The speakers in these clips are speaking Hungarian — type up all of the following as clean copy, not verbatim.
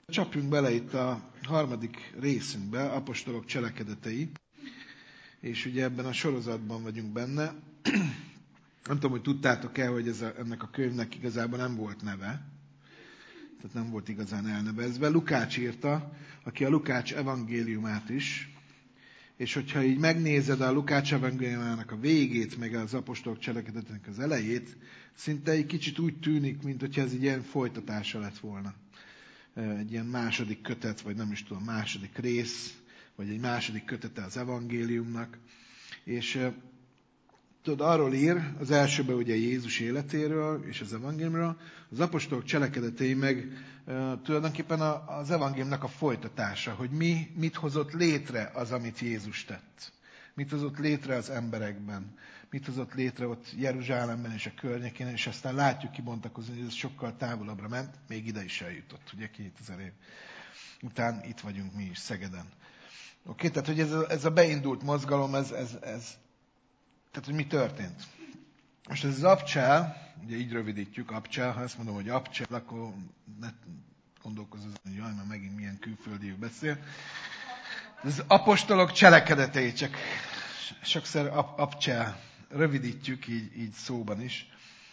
Csapjunk bele itt a harmadik részünkbe, apostolok cselekedetei, és ugye ebben a sorozatban vagyunk benne. Nem tudom, hogy tudtátok-e, hogy ennek a könyvnek igazából nem volt neve, tehát nem volt igazán elnevezve. Lukács írta, aki a Lukács evangéliumát is, és hogyha így megnézed a Lukács evangéliumának a végét, meg az apostolok cselekedetének az elejét, szinte egy kicsit úgy tűnik, mint hogyha ez egy ilyen folytatása lett volna. Egy ilyen második kötet, vagy nem is tudom, második rész, vagy egy második kötete az evangéliumnak. És tudod, arról ír, az elsőben ugye Jézus életéről és az evangéliumról, az apostolok cselekedetei meg tulajdonképpen az evangéliumnak a folytatása, hogy mit hozott létre az, amit Jézus tett. Mit hozott létre az emberekben, mit hozott létre ott Jeruzsálemben és a környékén, és aztán látjuk kibontakozni, hogy ez sokkal távolabbra ment, még ide is eljutott, ugye 2000 év után itt vagyunk mi is Szegeden. Oké, tehát hogy ez a beindult mozgalom, tehát hogy mi történt. Most ez az abcsel, ugye így rövidítjük, abcsel, ha ezt mondom, hogy abcsel, akkor ne gondolkozz, hogy jaj, már megint milyen külföldiül beszél. Ez apostolok cselekedetei, csak sokszor abcsel, rövidítjük így szóban is.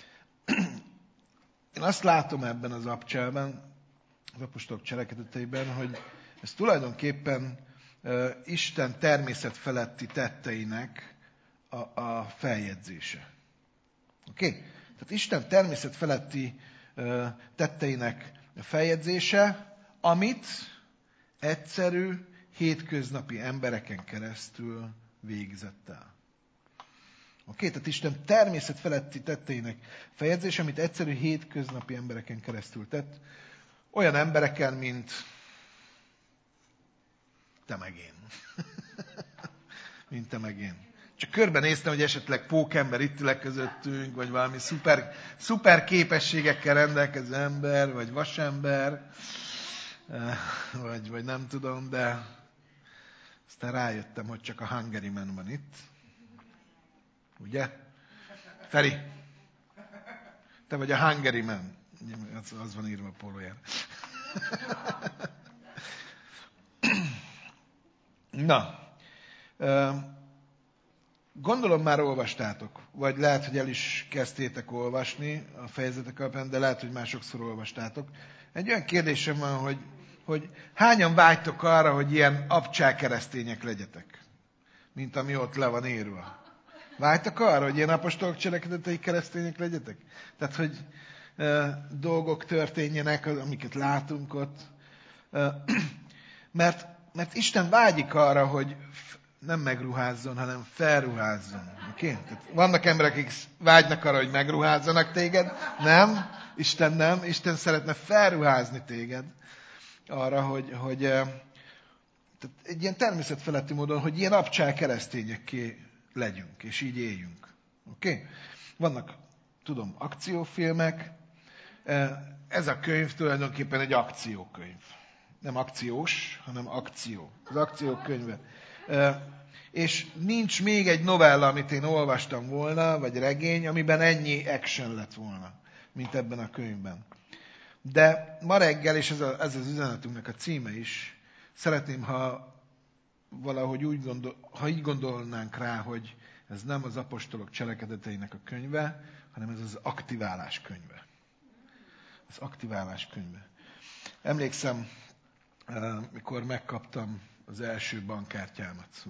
Én azt látom ebben az abcselben, az apostolok cselekedeteiben, hogy ez tulajdonképpen Isten természetfeletti tetteinek a feljegyzése. Oké? Tehát Isten természetfeletti tetteinek a feljegyzése, amit egyszerű, hétköznapi embereken keresztül végzett el. Oké? Tehát Isten természetfeletti tetteinek feljegyzése, amit egyszerű, hétköznapi embereken keresztül tett, olyan embereken, mint te meg én. Mint te meg én. Csak körbenéztem, hogy esetleg pókember itt ül közöttünk, vagy valami szuper képességekkel rendelkező ember, vagy vasember, vagy nem tudom, de aztán rájöttem, hogy csak a Hungary Man van itt. Ugye? Feri? Te vagy a Hungary Man. Az van írva a pólójára. Na, gondolom már olvastátok, vagy lehet, hogy el is kezdtétek olvasni a fejezetek alapján, de lehet, hogy már sokszor olvastátok. Egy olyan kérdésem van, hogy hányan vágytok arra, hogy ilyen abcsál keresztények legyetek, mint ami ott le van írva? Vágytok arra, hogy ilyen apostolok cselekedetei keresztények legyetek? Tehát, hogy dolgok történjenek, amiket látunk ott. Mert Isten vágyik arra, hogy nem megruházzon, hanem felruházzon. Okay? Tehát vannak emberek, akik vágynak arra, hogy megruházzanak téged. Nem, Isten szeretne felruházni téged arra, hogy tehát egy ilyen természetfeletti módon, hogy ilyen abcsál keresztényekké legyünk, és így éljünk. Okay? Vannak, tudom, akciófilmek. Ez a könyv tulajdonképpen egy akciókönyv. Nem akciós, hanem akció. Az akciók könyve. És nincs még egy novella, amit én olvastam volna, vagy regény, amiben ennyi action lett volna, mint ebben a könyvben. De ma reggel, és ez az üzenetünknek a címe is, szeretném, ha valahogy ha így gondolnánk rá, hogy ez nem az apostolok cselekedeteinek a könyve, hanem ez az aktiválás könyve. Az aktiválás könyve. Emlékszem, mikor megkaptam az első bankkártyámat.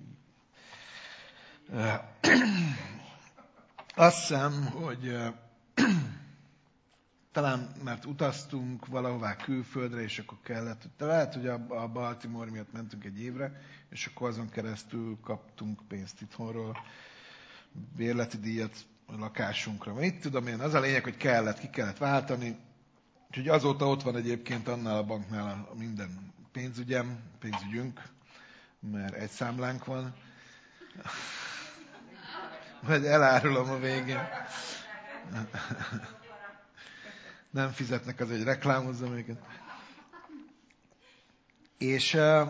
Azt hiszem, hogy talán mert utaztunk valahová külföldre, és akkor kellett, de lehet, hogy a Baltimore miatt mentünk egy évre, és akkor azon keresztül kaptunk pénzt itthonról, bérleti díjat a lakásunkra. Mit tudom én, az a lényeg, hogy ki kellett váltani, úgyhogy azóta ott van egyébként annál a banknál a minden pénzügyünk, mert egy számlánk van. Majd elárulom a végén. Nem fizetnek az, hogy reklámozzam őket. És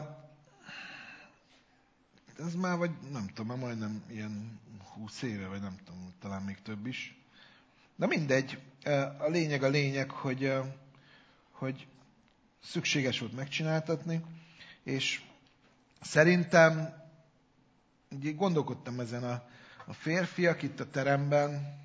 ez már vagy, nem tudom, már majdnem ilyen 20 éve, vagy nem tudom, talán még több is. De mindegy, a lényeg, hogy szükséges volt megcsináltatni, és szerintem, így gondolkodtam ezen a férfiak itt a teremben,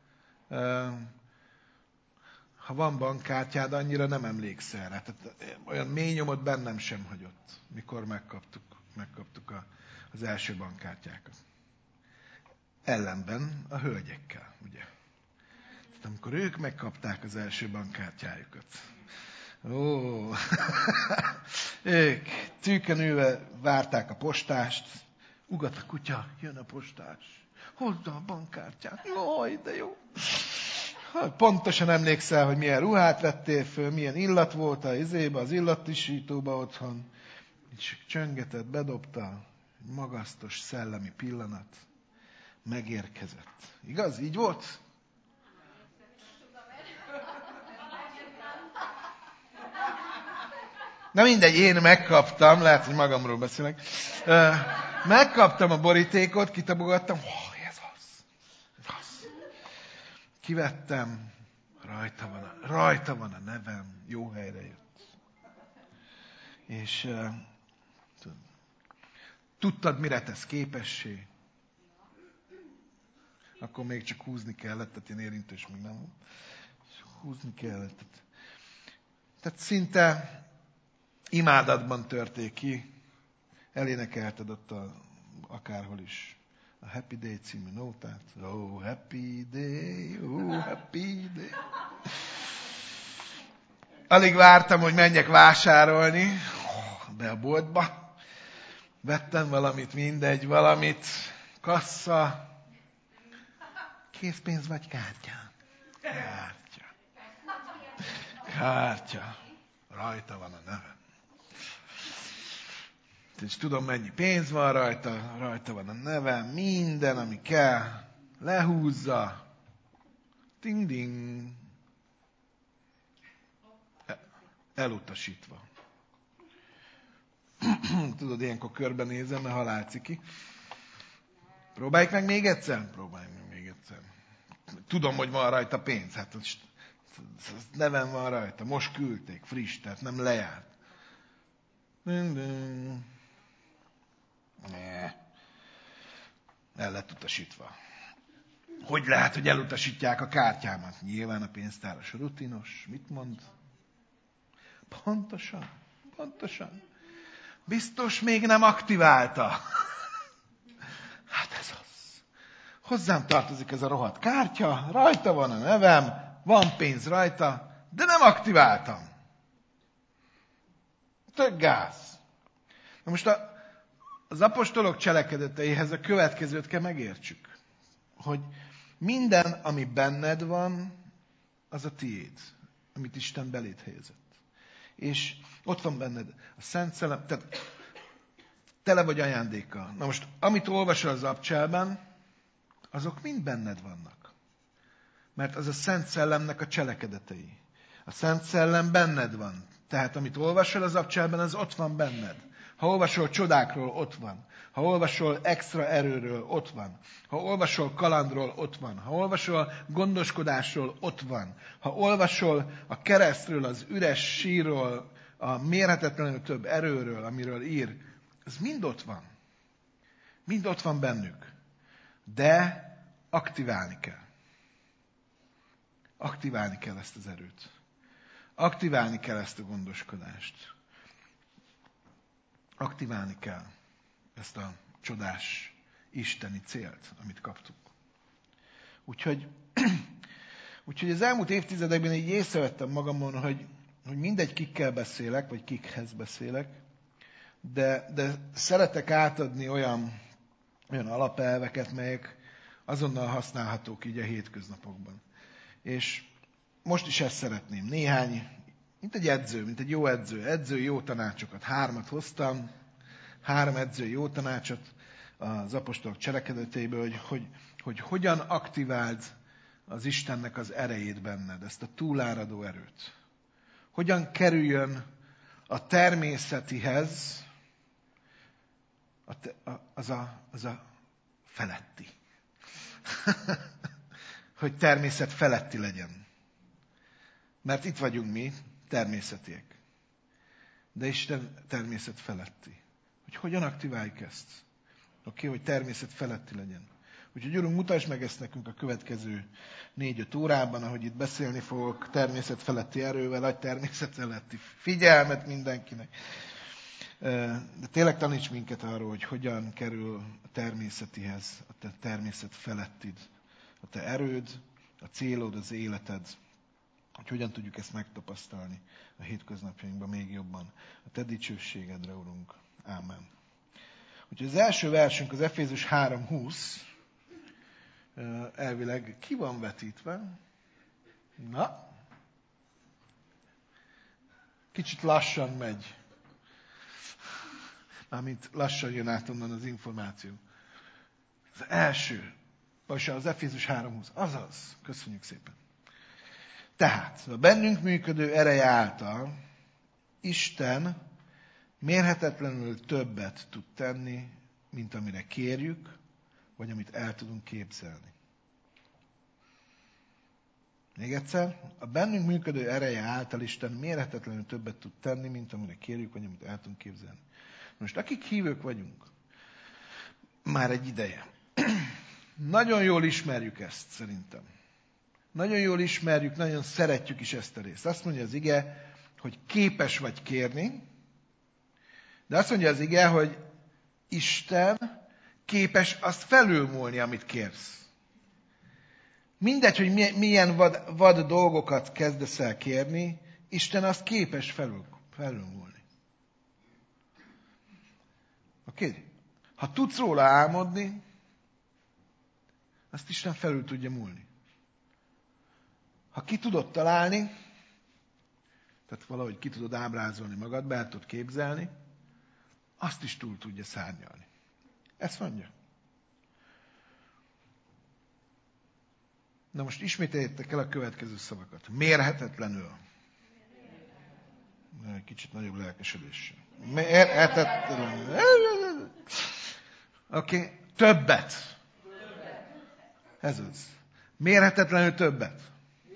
ha van bankkártyád, annyira nem emlékszel rá. Tehát olyan mély nyomot bennem sem hagyott, mikor megkaptuk az első bankkártyákat. Ellenben a hölgyekkel, ugye. Tehát amikor ők megkapták az első bankkártyájukat. Ó, ők tűkönülve várták a postást. Ugat a kutya, jön a postás. Hozd a bankkártyát. Jaj, de jó. Pontosan emlékszel, hogy milyen ruhát vettél föl, milyen illat volt az illattisítóba otthon. És csöngetett, bedobta, egy magasztos szellemi pillanat. Megérkezett. Igaz? Így volt? Na mindegy, én megkaptam, lehet, hogy magamról beszélek. Megkaptam a borítékot, kitabogattam. Ez az. Kivettem, rajta van a nevem, jó helyre jött. És tudtad, mire tesz képessé? Akkor még csak húzni kellett, tehát ilyen érintős még nem volt. Húzni kellett. Tehát szinte imádatban törték ki. Elénekelted ott akárhol is a Happy Day című nótát. Oh, happy day, oh, happy day. Alig vártam, hogy menjek vásárolni be a boltba. Vettem valamit, kassa. Készpénz vagy kártya? Kártya. Rajta van a nevem. És tudom, mennyi pénz van rajta van a nevem, minden, ami kell. Lehúzza. Ding, ding. Elutasítva. Tudod, ilyenkor körbenézem, mert halálciki. Próbáljuk meg még egyszer? Tudom, hogy van rajta pénz. Hát nevem van rajta. Most küldték, friss, tehát nem lejárt. El lett utasítva. Hogy lehet, hogy elutasítják a kártyámat? Nyilván a pénztáros rutinos. Mit mond? Pontosan. Biztos még nem aktiválta. Hát ez az. Hozzám tartozik ez a rohadt kártya, rajta van a nevem, van pénz rajta, de nem aktiváltam. Tök gáz. Na most az apostolok cselekedeteihez a következőt kell megértsük. Hogy minden, ami benned van, az a tiéd, amit Isten beléd helyezett. És ott van benned a Szent Szellem, tehát tele vagy ajándékkal. Na most, amit olvasol az Abcselben, azok mind benned vannak. Mert az a Szent Szellemnek a cselekedetei. A Szent Szellem benned van. Tehát, amit olvasol az Abcselben, az ott van benned. Ha olvasol csodákról, ott van. Ha olvasol extra erőről, ott van. Ha olvasol kalandról, ott van. Ha olvasol gondoskodásról, ott van. Ha olvasol a keresztről, az üres sírról, a mérhetetlenül több erőről, amiről ír, ez mind ott van. Mind ott van bennük. De aktiválni kell. Aktiválni kell ezt az erőt. Aktiválni kell ezt a gondoskodást. Aktiválni kell ezt a csodás isteni célt, amit kaptuk. Úgyhogy az elmúlt évtizedekben így észrevettem magamon, hogy mindegy kikkel beszélek, vagy kikhez beszélek, de szeretek átadni olyan alapelveket, melyek azonnal használhatók így a hétköznapokban. És most is ezt szeretném. Néhány, mint egy jó edző. Edzői jó tanácsokat. 3 hoztam. 3 edzői jó tanácsot az apostolok cselekedetéből, hogy hogyan aktiváld az Istennek az erejét benned, ezt a túláradó erőt. Hogyan kerüljön a természetihez az a feletti. Hogy természet feletti legyen. Mert itt vagyunk mi, természetiek. de Isten természet feletti. Hogy hogyan aktiváljuk ezt? Hogy természet feletti legyen. Úgyhogy Urunk, mutasd meg ezt nekünk a következő 4-5 órában, ahogy itt beszélni fogok, természet feletti erővel, adj természet feletti figyelmet mindenkinek. De tényleg taníts minket arról, hogy hogyan kerül a természetihez, a te természet felettid, a te erőd, a célod, az életed, hogy hogyan tudjuk ezt megtapasztalni a hétköznapjainkban még jobban. A te dicsőségedre, Urunk. Ámen. Úgyhogy az első versünk az Efézus 3:20, elvileg ki van vetítve? Na? Kicsit lassan megy. Mármint lassan jön át onnan az információ. Az első, vagy az Efézus 3:20, azaz, köszönjük szépen. Tehát, a bennünk működő ereje által Isten mérhetetlenül többet tud tenni, mint amire kérjük, vagy amit el tudunk képzelni. Még egyszer, a bennünk működő ereje által Isten mérhetetlenül többet tud tenni, mint amire kérjük, vagy amit el tudunk képzelni. Most akik hívők vagyunk, már egy ideje, nagyon jól ismerjük ezt szerintem. Nagyon jól ismerjük, nagyon szeretjük is ezt a részt. Azt mondja az ige, hogy képes vagy kérni, de azt mondja az ige, hogy Isten képes azt felülmúlni, amit kérsz. Mindegy, hogy milyen vad dolgokat kezdesz el kérni, Isten azt képes felülmúlni. Oké? Ha tudsz róla álmodni, azt Isten felül tudja múlni. Ha ki tudod találni, tehát valahogy ki tudod ábrázolni magad, be tudod képzelni, azt is túl tudja szárnyalni. Ezt mondja. Na most ismételjétek el a következő szavakat. Mérhetetlenül. Kicsit nagyobb lelkesedéssel. Mérhetetlenül. Oké. Többet. Ez az. Mérhetetlenül többet.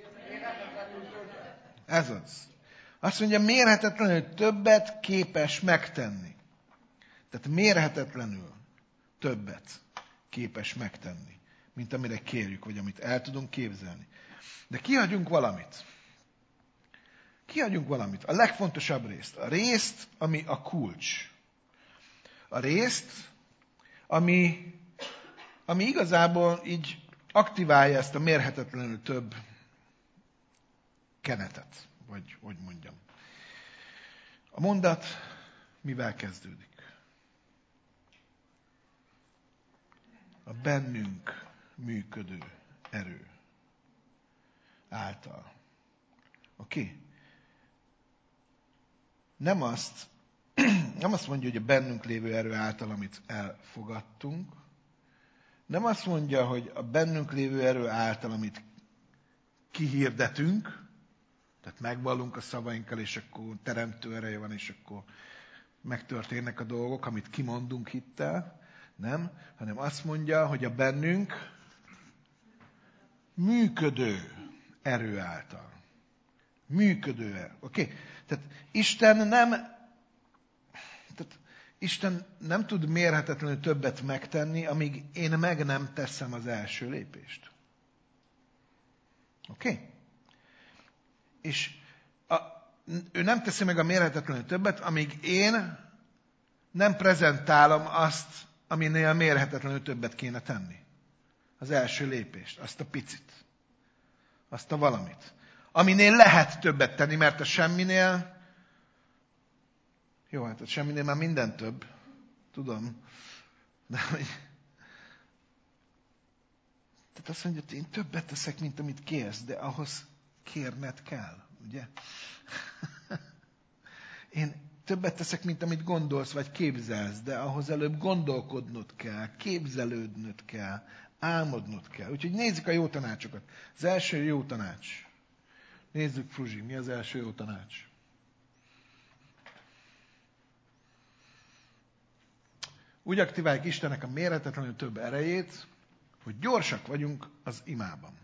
Ez az. Azt mondja, mérhetetlenül többet képes megtenni. Tehát mérhetetlenül többet képes megtenni, mint amire kérjük, vagy amit el tudunk képzelni. De kihagyunk valamit. Kihagyunk valamit. A legfontosabb részt. A részt, ami a kulcs. A részt, ami igazából így aktiválja ezt a mérhetetlenül több kenetet, vagy hogy mondjam. A mondat mivel kezdődik? A bennünk működő erő által. Oké? Nem azt mondja, hogy a bennünk lévő erő által, amit elfogadtunk. Nem azt mondja, hogy a bennünk lévő erő által, amit kihirdetünk, tehát megvallunk a szavainkkal, és akkor teremtő ereje van, és akkor megtörténnek a dolgok, amit kimondunk hittel. Nem, hanem azt mondja, hogy a bennünk működő erő által. Működő erő. Oké? Tehát Isten nem tud mérhetetlenül többet megtenni, amíg én meg nem teszem az első lépést. Oké? És ő nem teszi meg a mérhetetlenül többet, amíg én nem prezentálom azt, aminél mérhetetlenül többet kéne tenni. Az első lépést, azt a picit. Azt a valamit. Aminél lehet többet tenni, mert a semminél, jó, hát a semminél már minden több, tudom, de hogy, tehát azt mondja, hogy én többet teszek, mint amit kérsz, de ahhoz kérned kell, ugye? Én többet teszek, mint amit gondolsz, vagy képzelsz, de ahhoz előbb gondolkodnod kell, képzelődnöd kell, álmodnod kell. Úgyhogy nézzük a jó tanácsokat. Az első jó tanács. Nézzük, Fruzsi, mi az első jó tanács? Úgy aktiváljuk Istennek a mérhetetlenül több erejét, hogy gyorsak vagyunk az imában.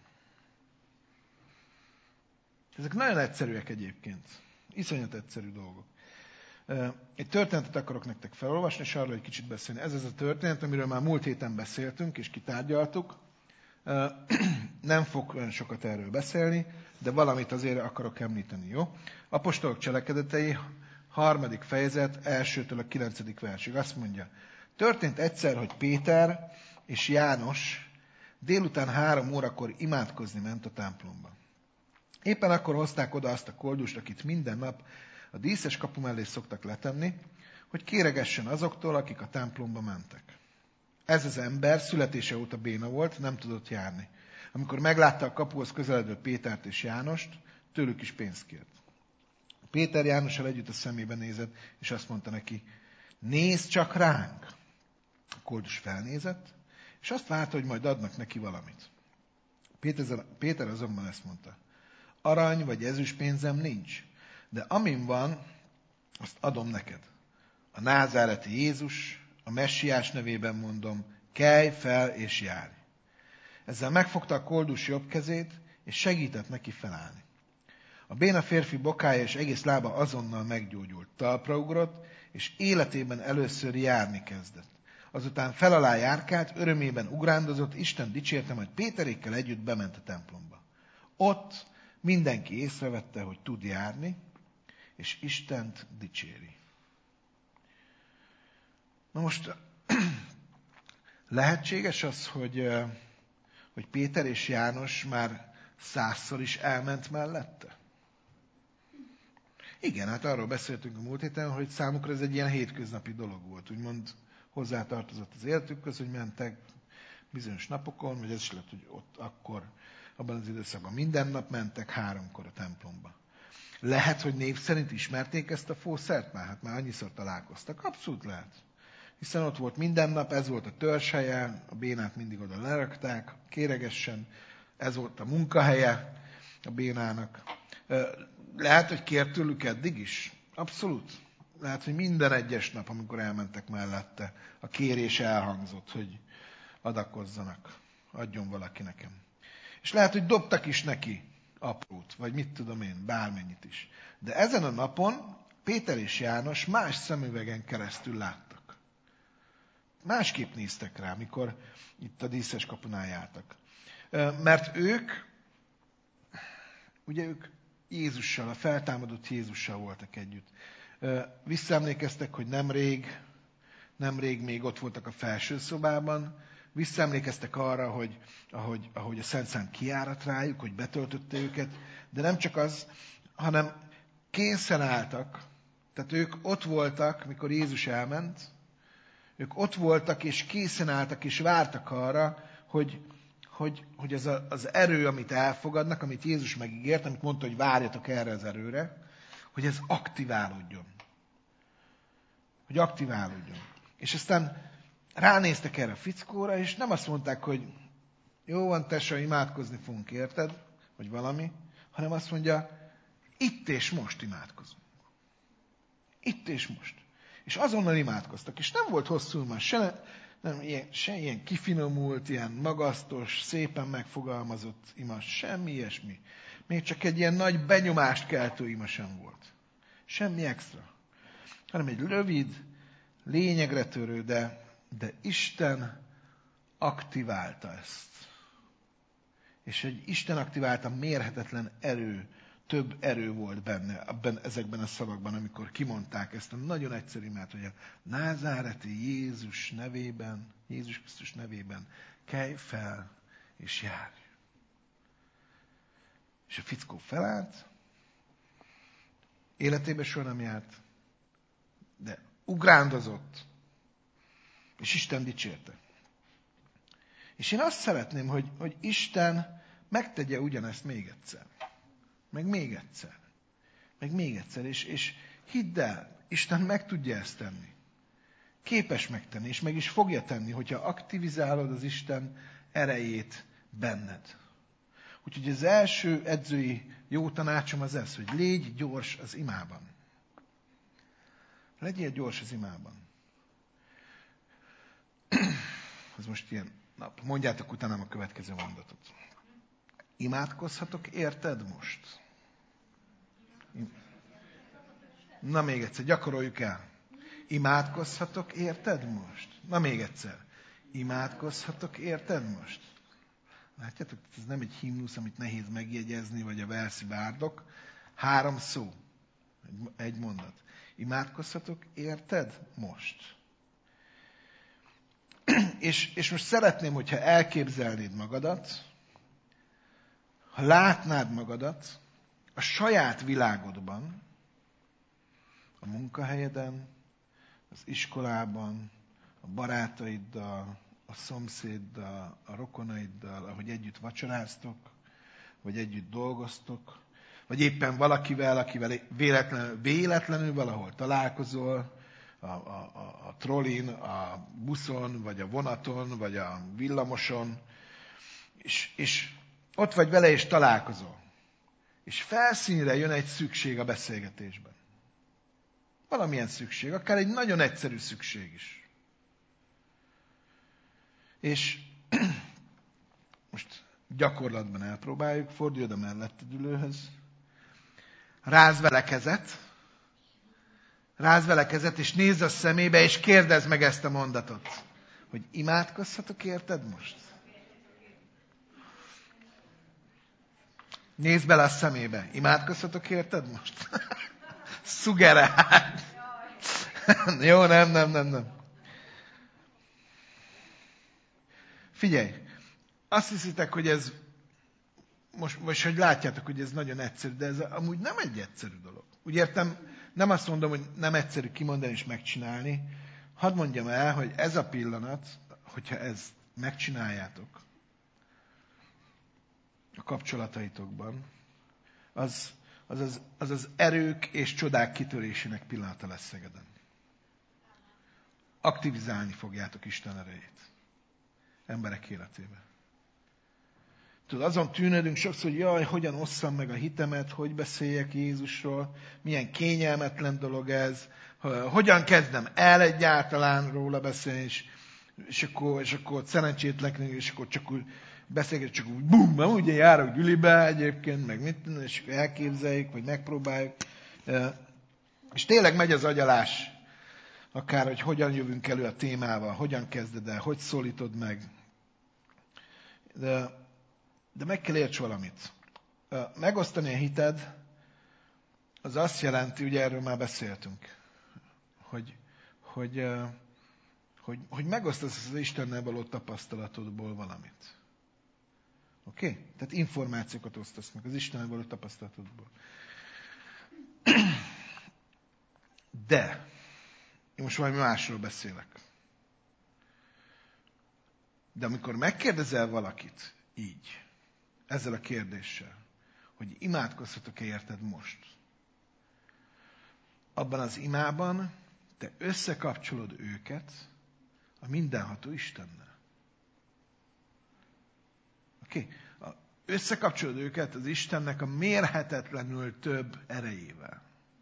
Ezek nagyon egyszerűek egyébként. Iszonyat egyszerű dolgok. Egy történetet akarok nektek felolvasni, és arról egy kicsit beszélni. Ez az a történet, amiről már múlt héten beszéltünk, és kitárgyaltuk. Nem fog olyan sokat erről beszélni, de valamit azért akarok említeni, jó? Apostolok cselekedetei, 3. fejezet, 1-től a 9. versig. Azt mondja, történt egyszer, hogy Péter és János délután 3 órakor imádkozni ment a templomba. Éppen akkor hozták oda azt a koldust, akit minden nap a díszes kapu mellé szoktak letenni, hogy kéregessen azoktól, akik a templomba mentek. Ez az ember születése óta béna volt, nem tudott járni. Amikor meglátta a kapuhoz közeledő Pétert és Jánost, tőlük is pénzt kért. Péter Jánossal együtt a szemébe nézett, és azt mondta neki, nézd csak ránk! A koldus felnézett, és azt várta, hogy majd adnak neki valamit. Péter azonban ezt mondta, arany vagy ezüstpénzem nincs, de amin van, azt adom neked. A názáreti Jézus, a Messiás nevében mondom, kelj fel és járj. Ezzel megfogta a koldus jobb kezét, és segített neki felállni. A béna férfi bokája és egész lába azonnal meggyógyult. Talpra ugrott, és életében először járni kezdett. Azután fel alá járkált, örömében ugrándozott, Isten dicsérte, majd Péterékkel együtt bement a templomba. Ott mindenki észrevette, hogy tud járni, és Istent dicséri. Na most lehetséges az, hogy Péter és János már 100-szor is elment mellette? Igen, hát arról beszéltünk a múlt héten, hogy számukra ez egy ilyen hétköznapi dolog volt. Úgymond hozzátartozott az életükhöz, hogy mentek bizonyos napokon, vagy ez is lehet, hogy ott akkor, abban az időszakban minden nap mentek 3-kor a templomba. Lehet, hogy név szerint ismerték ezt a fószert már? Hát már annyiszor találkoztak. Abszolút lehet. Hiszen ott volt minden nap, ez volt a törzshelye, a bénát mindig oda lerakták, kéregessen, ez volt a munkahelye a bénának. Lehet, hogy kért tőlük eddig is. Abszolút. Lehet, hogy minden egyes nap, amikor elmentek mellette, a kérés elhangzott, hogy adakozzanak, adjon valaki nekem. És lehet, hogy dobtak is neki aprót, vagy mit tudom én, bármennyit is. De ezen a napon Péter és János más szemüvegen keresztül láttak. Másképp néztek rá, mikor itt a díszes kapunál jártak. Mert ők Jézussal, a feltámadott Jézussal voltak együtt. Visszaemlékeztek, hogy nemrég még ott voltak a felső szobában, visszaemlékeztek arra, ahogy a Szent Szám kiárat rájuk, hogy betöltötte őket, de nem csak az, hanem készen álltak, tehát ők ott voltak, mikor Jézus elment, ők ott voltak, és készen álltak, és vártak arra, hogy ez az erő, amit elfogadnak, amit Jézus megígért, amit mondta, hogy várjatok erre az erőre, hogy ez aktiválódjon. Hogy aktiválódjon. És aztán ránéztek erre a fickóra, és nem azt mondták, hogy jó van, tesó, imádkozni fogunk, érted? Vagy valami, hanem azt mondja, itt és most imádkozunk. Itt és most. És azonnal imádkoztak. És nem volt hosszú már, se ilyen kifinomult, ilyen magasztos, szépen megfogalmazott ima, semmi ilyesmi. Még csak egy ilyen nagy benyomást keltő ima sem volt. Semmi extra. Hanem egy rövid, lényegre törő, de Isten aktiválta ezt. És egy Isten aktiválta mérhetetlen erő, több erő volt benne, ezekben a szavakban, amikor kimondták ezt a nagyon egyszerű imát, hogy a názáreti Jézus nevében, Jézus Krisztus nevében kelj fel és járj. És a fickó felállt, életében soha nem járt, de ugrándozott, és Isten dicsérte. És én azt szeretném, hogy Isten megtegye ugyanezt még egyszer. Meg még egyszer. Meg még egyszer. És hidd el, Isten meg tudja ezt tenni. Képes megtenni, és meg is fogja tenni, hogyha aktivizálod az Isten erejét benned. Úgyhogy az első edzői jó tanácsom az ez, hogy légy gyors az imában. Legyél gyors az imában. Ez most ilyen nap. Mondjátok utánam a következő mondatot. Imádkozhatok érted most? Na még egyszer, gyakoroljuk el. Imádkozhatok érted most? Na még egyszer. Imádkozhatok érted most? Látjátok, ez nem egy himnusz, amit nehéz megjegyezni, vagy a verszi bárdok. 3 szó. Egy mondat. Imádkozhatok érted most? És most szeretném, hogyha elképzelnéd magadat, ha látnád magadat a saját világodban, a munkahelyeden, az iskolában, a barátaiddal, a szomszéddal, a rokonaiddal, ahogy együtt vacsoráztok, vagy együtt dolgoztok, vagy éppen akivel véletlenül valahol találkozol, a trollin, a buszon, vagy a vonaton, vagy a villamoson, és ott vagy vele, és találkozol. És felszínre jön egy szükség a beszélgetésben. Valamilyen szükség, akár egy nagyon egyszerű szükség is. És most gyakorlatban elpróbáljuk, fordulj oda melletted ülőhöz, rázd vele kezet, és nézz a szemébe, és kérdezd meg ezt a mondatot, hogy imádkozhatok érted most? Nézd bele a szemébe, imádkozhatok érted most? Szugerált. Jó, nem. Figyelj, azt hiszitek, hogy ez, most hogy látjátok, hogy ez nagyon egyszerű, de ez amúgy nem egy egyszerű dolog. Úgy értem, nem azt mondom, hogy nem egyszerű kimondani és megcsinálni. Hadd mondjam el, hogy ez a pillanat, hogyha ezt megcsináljátok a kapcsolataitokban, az erők és csodák kitörésének pillanata lesz Szegeden. Aktivizálni fogjátok Isten erejét emberek életébe. Tudod, azon tűnődünk sokszor, hogy jaj, hogyan osszam meg a hitemet, hogy beszéljek Jézusról, milyen kényelmetlen dolog ez, hogyan kezdem el egyáltalán róla beszélni, és akkor szerencsétlenül, és akkor csak úgy beszélget, csak úgy bum, ugye járok gyülibe egyébként, meg mit, és akkor elképzeljük, vagy megpróbáljuk. És tényleg megy az agyalás, akár, hogy hogyan jövünk elő a témával, hogyan kezded el, hogy szólítod meg. De meg kell érts valamit. Megosztani a hited, az azt jelenti, ugye erről már beszéltünk, hogy megosztasz az Istennel való tapasztalatodból valamit. Oké? Okay? Tehát információkat osztasz meg az Istennel való tapasztalatodból. De, én most valami másról beszélek. De amikor megkérdezel valakit így, ezzel a kérdéssel, hogy imádkozhatok-e érted most? Abban az imában te összekapcsolod őket a mindenható Istennel. Oké? Összekapcsolod őket az Istennek a mérhetetlenül több erejével.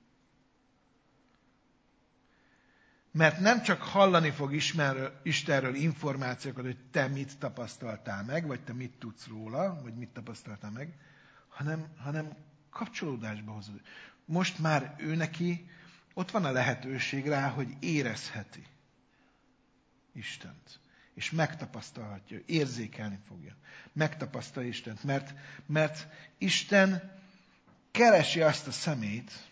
Mert nem csak hallani fog Istenről információkat, hogy te mit tapasztaltál meg, vagy te mit tudsz róla, vagy mit tapasztaltál meg, hanem kapcsolódásba hozod. Most már ő neki ott van a lehetőség rá, hogy érezheti Istent. És megtapasztalhatja, érzékelni fogja. Megtapasztalja Istent, mert Isten keresi azt a szemét,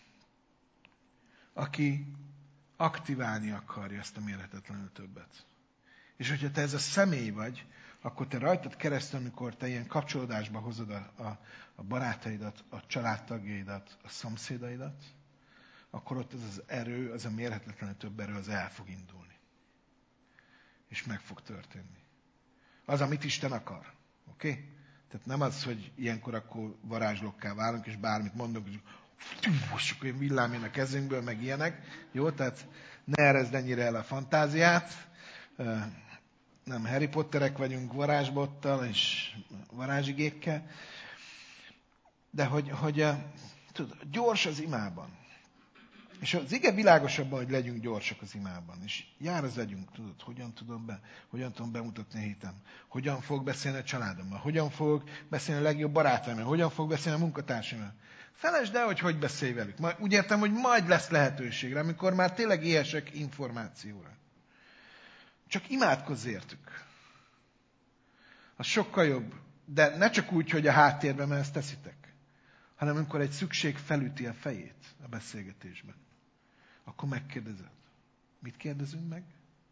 aki aktiválni akarja ezt a mérhetetlenül többet. És hogyha te ez a személy vagy, akkor te rajtad keresztül, amikor te ilyen kapcsolódásba hozod a barátaidat, a családtagjaidat, a szomszédaidat, akkor ott ez az erő, az a mérhetetlenül több erő, az el fog indulni. És meg fog történni. Az, amit Isten akar. Oké? Okay? Tehát nem az, hogy ilyenkor akkor varázslókká válunk, és bármit mondunk, és akkor villám jön a kezünkből, meg ilyenek. Jó? Tehát ne erezd ennyire el a fantáziát. Nem Harry Potterek vagyunk varázsbottal és varázsigékkel. De hogy tudod, gyors az imában. És az ige világosabban, hogy legyünk gyorsak az imában. És jár az agyunk, tudod, hogyan tudom bemutatni a hitem. Hogyan fog beszélni a családommal. Hogyan fog beszélni a legjobb barátaimmal. Hogyan fog beszélni a munkatársaimmal. Felejtsd el, hogy beszélj velük. Úgy értem, hogy majd lesz lehetőségre, amikor már tényleg éhesek információra. Csak imádkozz értük. Az sokkal jobb. De ne csak úgy, hogy a háttérben, mert ezt teszitek, hanem amikor egy szükség felüti a fejét a beszélgetésben. Akkor megkérdezed. Mit kérdezünk meg?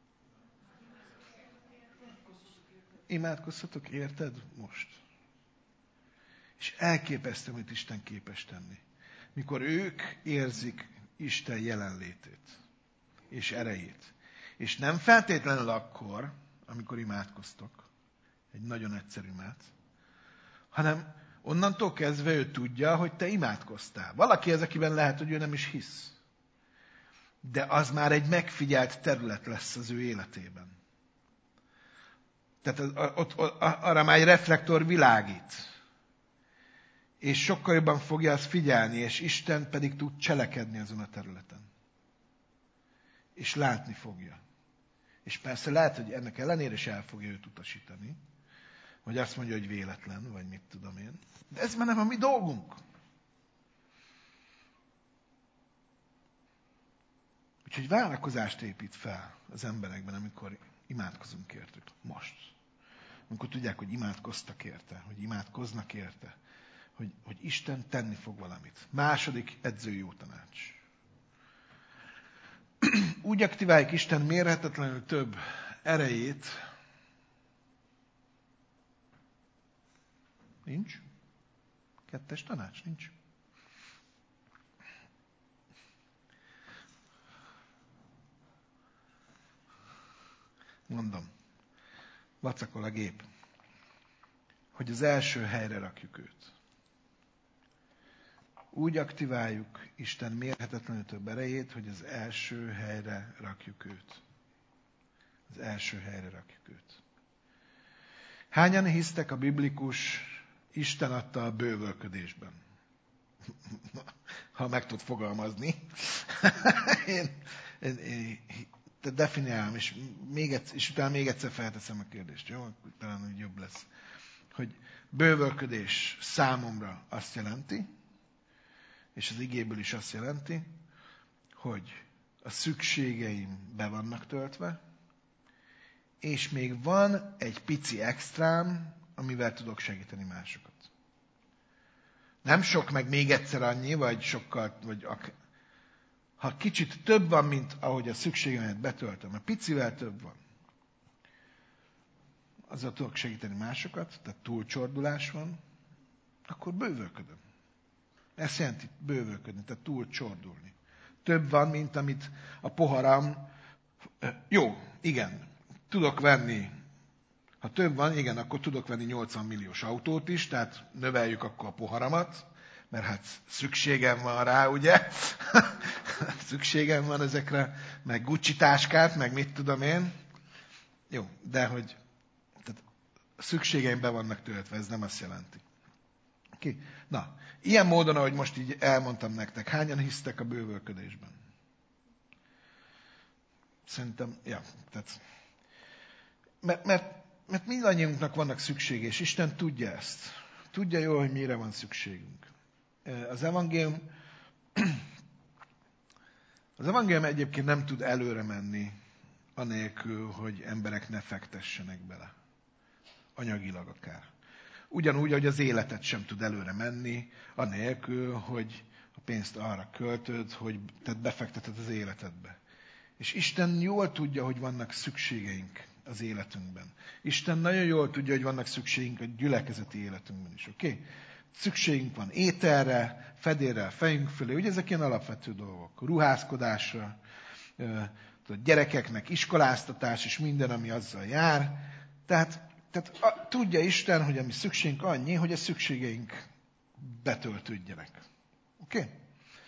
Imádkozzatok, érted? Most. És elképesztő, amit Isten képes tenni. Mikor ők érzik Isten jelenlétét és erejét. És nem feltétlenül akkor, amikor imádkoztok, egy nagyon egyszerű imád, hanem onnantól kezdve ő tudja, hogy te imádkoztál. Valaki ez, akiben lehet, hogy ő nem is hisz. De az már egy megfigyelt terület lesz az ő életében. Tehát arra már egy reflektor világít. És sokkal jobban fogja azt figyelni, és Isten pedig tud cselekedni azon a területen. És látni fogja. És persze lehet, hogy ennek ellenére is el fogja őt utasítani, vagy azt mondja, hogy véletlen, vagy mit tudom én. De ez már nem a mi dolgunk. Úgyhogy várakozást épít fel az emberekben, amikor imádkozunk értük. Most. Amikor tudják, hogy imádkoztak érte, hogy imádkoznak érte, hogy Isten tenni fog valamit. Második edző jó tanács. Úgy aktiváljuk Isten mérhetetlenül több erejét. Nincs? Kettes tanács? Nincs? Mondom. Vacakol a gép. Hogy az első helyre rakjuk őt. Úgy aktiváljuk Isten mérhetetlenül több erejét, hogy az első helyre rakjuk őt. Az első helyre rakjuk őt. Hányan hisztek a biblikus Isten adta a bővölködésben? Ha meg tud fogalmazni. én definiálom, és utána még egyszer felteszem a kérdést. Jó? Talán úgy jobb lesz. Hogy bővölködés számomra azt jelenti, és az igéből is azt jelenti, hogy a szükségeim be vannak töltve, és még van egy pici extrám, amivel tudok segíteni másokat. Nem sok, meg még egyszer annyi, vagy sokkal, ha kicsit több van, mint ahogy a szükségemet betöltöm, a picivel több van, azzal tudok segíteni másokat, tehát túlcsordulás van, akkor bővölködöm. Ezt jelenti bővölködni, tehát túlcsordulni. Több van, mint amit a poharam. Jó, igen, tudok venni. Ha több van, igen, akkor tudok venni 80 milliós autót is, tehát növeljük akkor a poharamat, mert hát szükségem van rá, ugye? Szükségem van ezekre, meg Gucci táskát, meg mit tudom én. Jó, de hogy tehát szükségeim be vannak töltve, ez nem azt jelenti. Okay. Na, ilyen módon, ahogy most így elmondtam nektek, hányan hisztek a bővölködésben? Szerintem, ja, tehát, mert mindannyiunknak vannak szüksége, és Isten tudja ezt. Tudja jól, hogy mire van szükségünk. Az evangélium egyébként nem tud előre menni, anélkül, hogy emberek ne fektessenek bele. Anyagilag akár. Ugyanúgy, hogy az életet sem tud előre menni, anélkül, hogy a pénzt arra költöd, hogy te befekteted az életedbe. És Isten jól tudja, hogy vannak szükségeink az életünkben. Isten nagyon jól tudja, hogy vannak szükségeink a gyülekezeti életünkben is, oké? Okay? Szükségünk van ételre, fedélre a fejünk fölé, ugye ezek ilyen alapvető dolgok. Ruházkodásra, a gyerekeknek iskoláztatás és minden, ami azzal jár. Tehát tudja Isten, hogy ami szükségünk annyi, hogy a szükségeink betöltődjenek. Oké? Okay?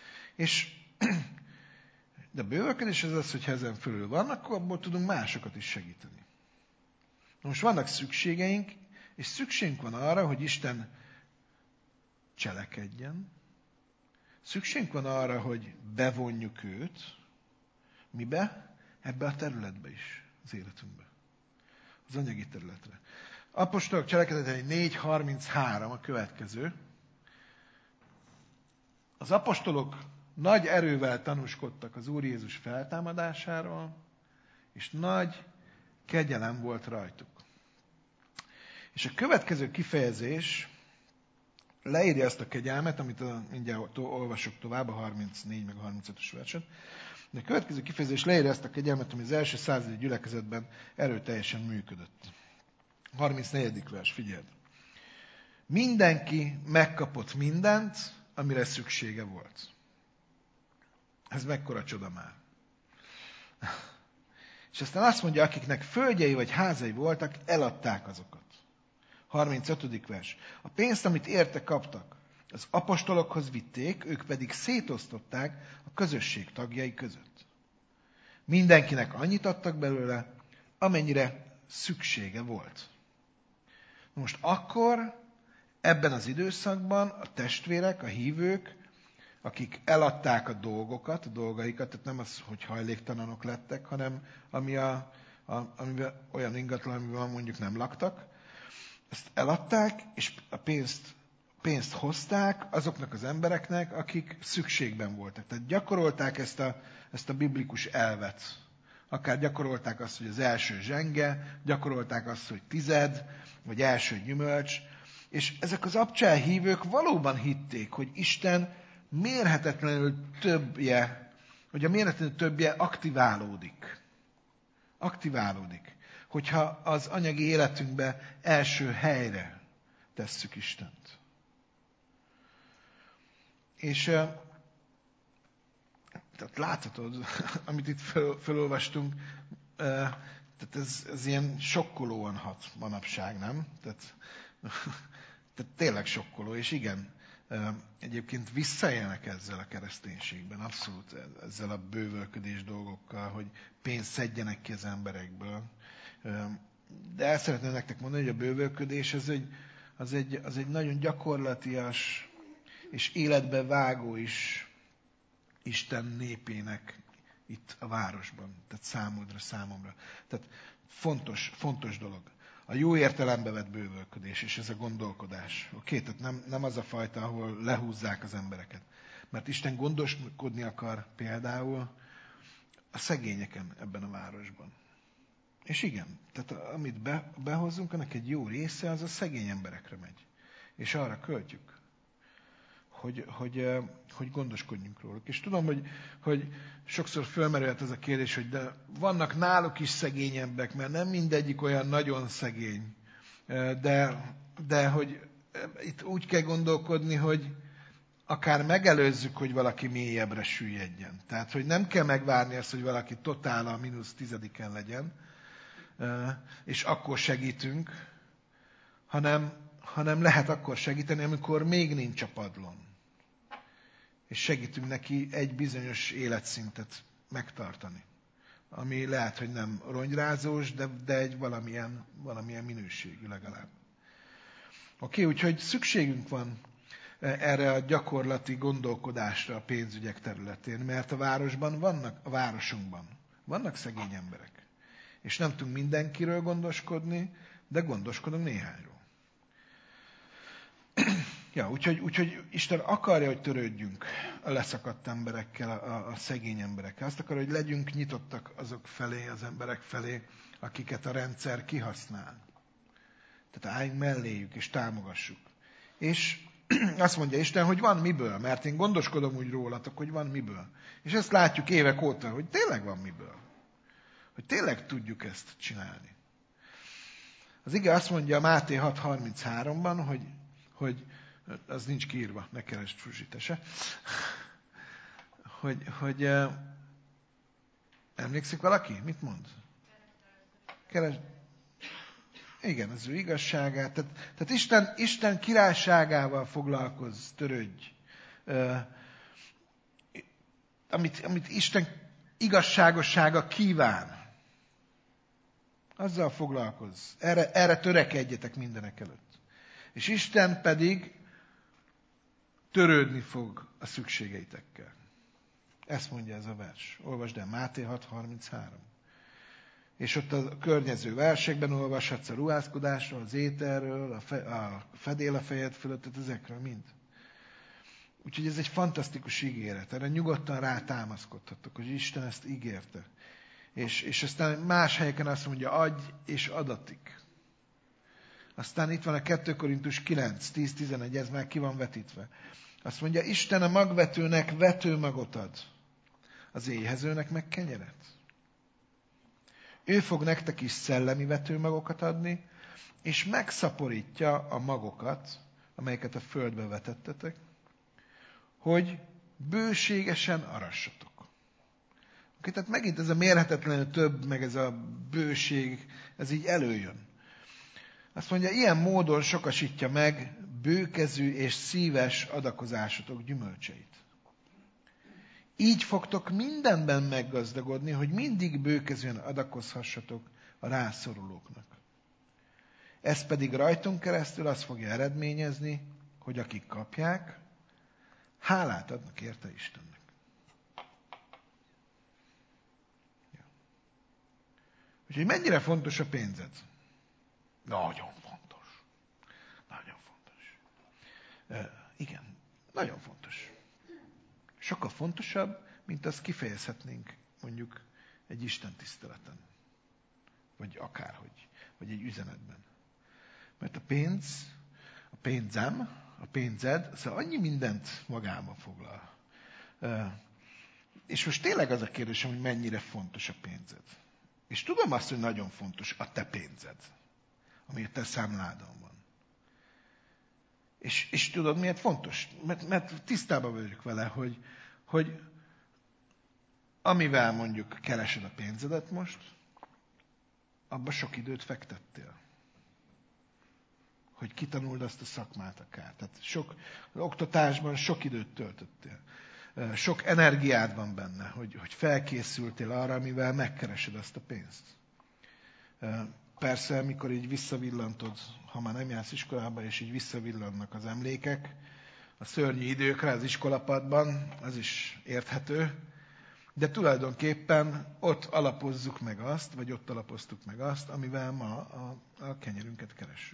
De a bővölködés az, hogy ha ezen fölül van, akkor abból tudunk másokat is segíteni. Most vannak szükségeink, és szükségünk van arra, hogy Isten cselekedjen. Szükségünk van arra, hogy bevonjuk őt. Mibe? Ebbe a területbe is, az életünkbe. Az anyagi területre. Apostolok cselekedetei 4:33 a következő. Az apostolok nagy erővel tanúskodtak az Úr Jézus feltámadásáról, és nagy kegyelem volt rajtuk. És a következő kifejezés leírja azt a kegyelmet, amit mindjárt olvasok tovább, a 34 meg a 35-ös verset. De a következő kifejezés leírja azt a kegyelmet, ami az első századi gyülekezetben erőteljesen működött. 34. vers, figyeld. Mindenki megkapott mindent, amire szüksége volt. Ez mekkora csoda már. És aztán azt mondja, akiknek földjei vagy házai voltak, eladták azokat. 35. vers. A pénzt, amit érte kaptak, az apostolokhoz vitték, ők pedig szétosztották a közösség tagjai között. Mindenkinek annyit adtak belőle, amennyire szüksége volt. Most akkor, ebben az időszakban a testvérek, a hívők, akik eladták a dolgaikat, tehát nem az, hogy hajléktalanok lettek, hanem amiben olyan ingatlan, amiben mondjuk nem laktak, ezt eladták, és a pénzt hozták azoknak az embereknek, akik szükségben voltak. Tehát gyakorolták ezt a biblikus elvet. Akár gyakorolták azt, hogy az első zsenge, gyakorolták azt, hogy 10, vagy első gyümölcs. És ezek az abcsel hívők valóban hitték, hogy Isten mérhetetlenül többje aktiválódik. Hogyha az anyagi életünkbe első helyre tesszük Istent. És tehát láthatod, amit itt felolvastunk, tehát ez ilyen sokkolóan hat manapság, nem? Tehát tényleg sokkoló, és igen, egyébként visszaélnek ezzel a kereszténységben, abszolút ezzel a bővölködés dolgokkal, hogy pénzt szedjenek ki az emberekből. De el szeretném nektek mondani, hogy a bővölködés az egy nagyon gyakorlatias és életbe vágó is Isten népének itt a városban, tehát számomra. Tehát fontos dolog. A jó értelembe vett bővölködés, és ez a gondolkodás. Oké? Tehát nem az a fajta, ahol lehúzzák az embereket. Mert Isten gondoskodni akar például a szegényeken ebben a városban. És igen, tehát amit behozunk, annak egy jó része, az a szegény emberekre megy. És arra költjük, hogy gondoskodjunk róluk. És tudom, hogy sokszor fölmerülhet ez a kérdés, hogy de vannak náluk is szegényebbek, mert nem mindegyik olyan nagyon szegény. De hogy itt úgy kell gondolkodni, hogy akár megelőzzük, hogy valaki mélyebbre süllyedjen. Tehát, hogy nem kell megvárni azt, hogy valaki totál a -10 legyen, és akkor segítünk, hanem lehet akkor segíteni, amikor még nincs a padlón. És segítünk neki egy bizonyos életszintet megtartani. Ami lehet, hogy nem ronyrázós, de egy valamilyen minőségű legalább. Oké, úgyhogy szükségünk van erre a gyakorlati gondolkodásra a pénzügyek területén, mert a városunkban vannak szegény emberek. És nem tudunk mindenkiről gondoskodni, de gondoskodunk néhányról. Ja, úgyhogy Isten akarja, hogy törődjünk a leszakadt emberekkel, a szegény emberekkel. Azt akarja, hogy legyünk nyitottak azok felé, az emberek felé, akiket a rendszer kihasznál. Tehát álljunk melléjük, és támogassuk. És azt mondja Isten, hogy van miből, mert én gondoskodom úgy rólatok, hogy van miből. És ezt látjuk évek óta, hogy tényleg van miből. Hogy tényleg tudjuk ezt csinálni. Az ige azt mondja Máté 6.33-ban, hogy az nincs kiírva, ne keresd Fruzsitese, hogy emlékszik valaki? Mit mond? Igen, az ő igazságát. Tehát Isten királyságával foglalkozz, törődj. Amit Isten igazságossága kíván. Azzal foglalkozz. Erre törekedjetek mindenek előtt. És Isten pedig törődni fog a szükségeitekkel. Ezt mondja ez a vers. Olvasd el, Máté 6.33. És ott a környező versekben olvashatsz a ruházkodásról, az ételről, a fedél a fejed fölött, tehát ezekről mind. Úgyhogy ez egy fantasztikus ígéret. Erre nyugodtan rátámaszkodhatok, hogy Isten ezt ígérte. És aztán más helyeken azt mondja, adj és adatik. Aztán itt van a 2 Korintus 9, 10-11, ez már ki van vetítve. Azt mondja, Isten a magvetőnek vetőmagot ad, az éhezőnek meg kenyeret. Ő fog nektek is szellemi vetőmagokat adni, és megszaporítja a magokat, amelyeket a földbe vetettetek, hogy bőségesen arassatok. Okay, tehát megint ez a mérhetetlenül több, meg ez a bőség, ez így előjön. Azt mondja, ilyen módon sokasítja meg bőkezű és szíves adakozásotok gyümölcseit. Így fogtok mindenben meggazdagodni, hogy mindig bőkezűen adakozhassatok a rászorulóknak. Ez pedig rajtunk keresztül azt fogja eredményezni, hogy akik kapják, hálát adnak érte Istennek. Úgyhogy mennyire fontos a pénzed? Nagyon fontos. Nagyon fontos. Igen, nagyon fontos. Sokkal fontosabb, mint azt kifejezhetnénk mondjuk egy Isten tiszteleten. Vagy akárhogy. Vagy egy üzenetben. Mert a pénz, a pénzem, a pénzed, szóval annyi mindent magában foglal. És most tényleg az a kérdésem, hogy mennyire fontos a pénzed. És tudom azt, hogy nagyon fontos a te pénzed, ami a te számládon van. És tudod, miért fontos? Mert tisztában vagyok vele, hogy amivel mondjuk keresed a pénzedet most, abba sok időt fektettél. Hogy kitanuld azt a szakmát akár. Tehát az oktatásban sok időt töltöttél. Sok energiád van benne, hogy felkészültél arra, amivel megkeresed azt a pénzt. Persze, mikor így visszavillantod, ha már nem jársz iskolába, és így visszavillannak az emlékek, a szörnyű időkre az iskolapadban, az is érthető, de tulajdonképpen ott alapozzuk meg azt, vagy ott alapoztuk meg azt, amivel ma a kenyerünket keressük.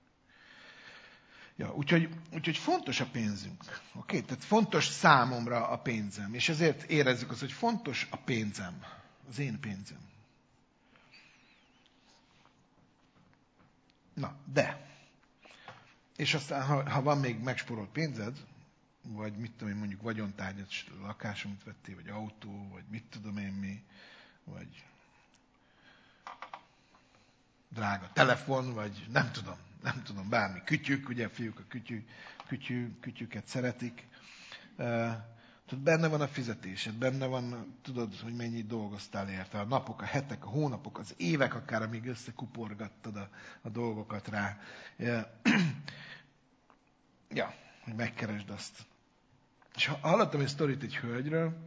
Ja, úgyhogy fontos a pénzünk. Okay? Tehát fontos számomra a pénzem. És ezért érezzük azt, hogy fontos a pénzem. Az én pénzem. Na, de. És aztán, ha van még megspórolt pénzed, vagy mit tudom én, mondjuk vagyontárgyat, lakás, amit vettél, vagy autó, vagy mit tudom én mi, vagy drága telefon, vagy nem tudom, bármi. Kütyük, ugye fiúk a kütyüket szeretik. Tudod, benne van a fizetésed, benne van, tudod, hogy mennyit dolgoztál érte, a napok, a hetek, a hónapok, az évek akár, amíg összekuporgattad a dolgokat rá. Ja, hogy megkeresd azt. És hallottam egy sztorit egy hölgyről,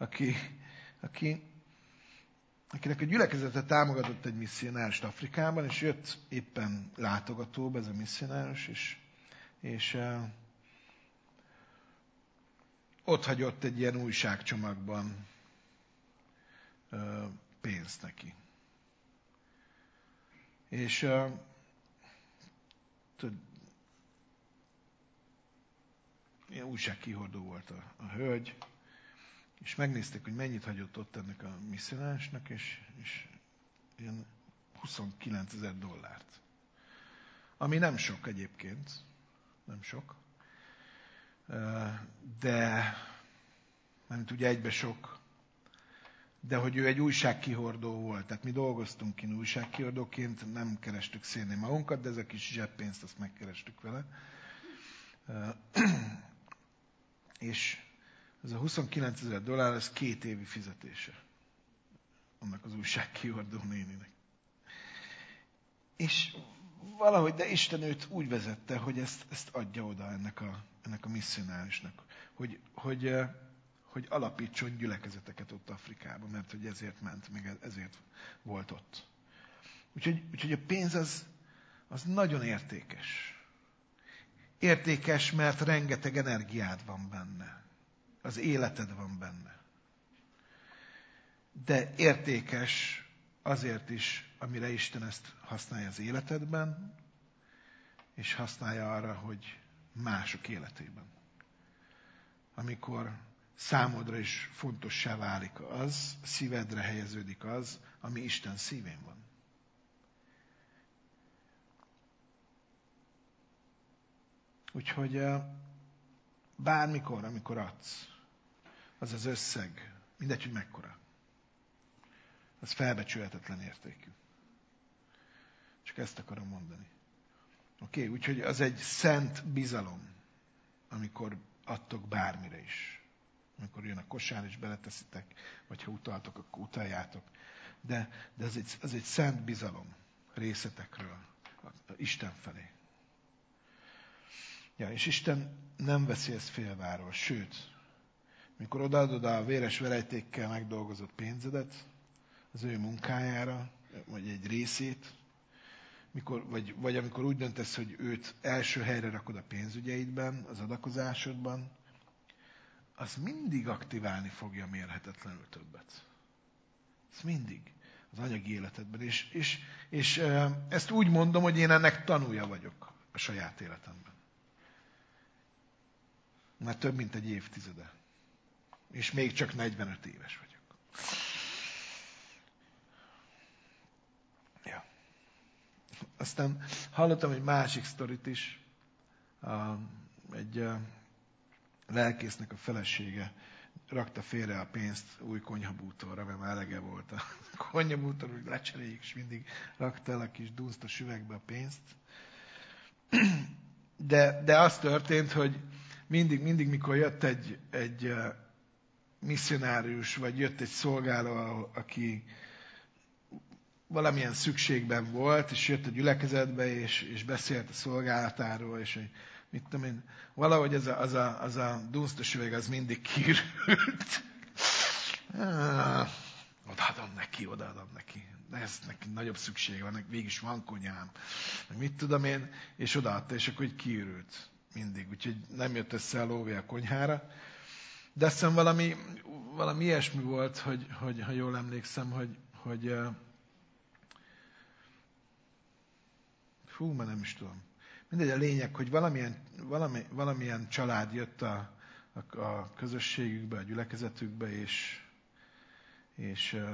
akinek a gyülekezete támogatott egy misszionárist Afrikában, és jött éppen látogatóba ez a misszionáris, és ott hagyott egy ilyen újságcsomagban pénzt neki. És ilyen újságkihordó volt a hölgy, és megnézték, hogy mennyit hagyott ott ennek a misszionárisnak, és ilyen $29,000. Ami nem sok egyébként, nem sok, de nem ugye egybe sok, de hogy ő egy újságkihordó volt. Tehát mi dolgoztunk ki újságkihordóként, nem kerestük szénné magunkat, de ez a kis zseppénzt azt megkerestük vele. És ez a $29,000, ez 2 évi fizetése annak az újságkihordó néninek. És valahogy, de Isten őt úgy vezette, hogy ezt adja oda ennek a misszionárisnak, hogy alapítson gyülekezeteket ott Afrikában, mert hogy ezért ment, meg ezért volt ott. Úgyhogy a pénz az nagyon értékes. Értékes, mert rengeteg energiád van benne. Az életed van benne. De értékes azért is, amire Isten ezt használja az életedben, és használja arra, hogy mások életében. amikor számodra is fontossá válik az, szívedre helyeződik az, ami Isten szívén van. Úgyhogy bármikor, amikor adsz, az az összeg, mindegy, hogy mekkora, az felbecsülhetetlen értékű. Csak ezt akarom mondani. Oké, úgyhogy az egy szent bizalom, amikor adtok bármire is. Amikor jön a kosár, és beleteszitek, vagy ha utaltok, akkor utaljátok. De az egy szent bizalom részletekről, Isten felé. Ja, és Isten nem veszi ezt félváról, sőt, mikor odaadod a véres verejtékkel megdolgozott pénzedet az ő munkájára, vagy egy részét, vagy amikor úgy döntesz, hogy őt első helyre rakod a pénzügyeidben, az adakozásodban, az mindig aktiválni fogja mérhetetlenül többet. Ez mindig az anyagi életedben. És ezt úgy mondom, hogy én ennek tanúja vagyok a saját életemben. Már több mint egy évtizede. És még csak 45 éves vagyok. Ja. Aztán hallottam egy másik sztorit is. Egy lelkésznek a felesége rakta félre a pénzt új konyhabútorra, mert már elege volt a konyhabútor, hogy lecseréljük, és mindig rakta el a kis dunsztos üvegbe a pénzt. De az történt, hogy mindig mikor jött egy misszionárius, vagy jött egy szolgáló, aki valamilyen szükségben volt, és jött a gyülekezetbe, és beszélt a szolgálatáról, és hogy mit tudom én, valahogy az a dunsztos üveg az mindig kiürült. Odaadom neki. De ez neki nagyobb szüksége van, végig van konyhám. Meg mit tudom én, és odaadta, és akkor így kiürült mindig. Úgyhogy nem jött össze a lóvé a konyhára. De azt hiszem valami ilyesmi volt, hogy ha jól emlékszem, hogy már nem is tudom. Mindegy, a lényeg, hogy valamilyen család jött a közösségükbe, a gyülekezetükbe, és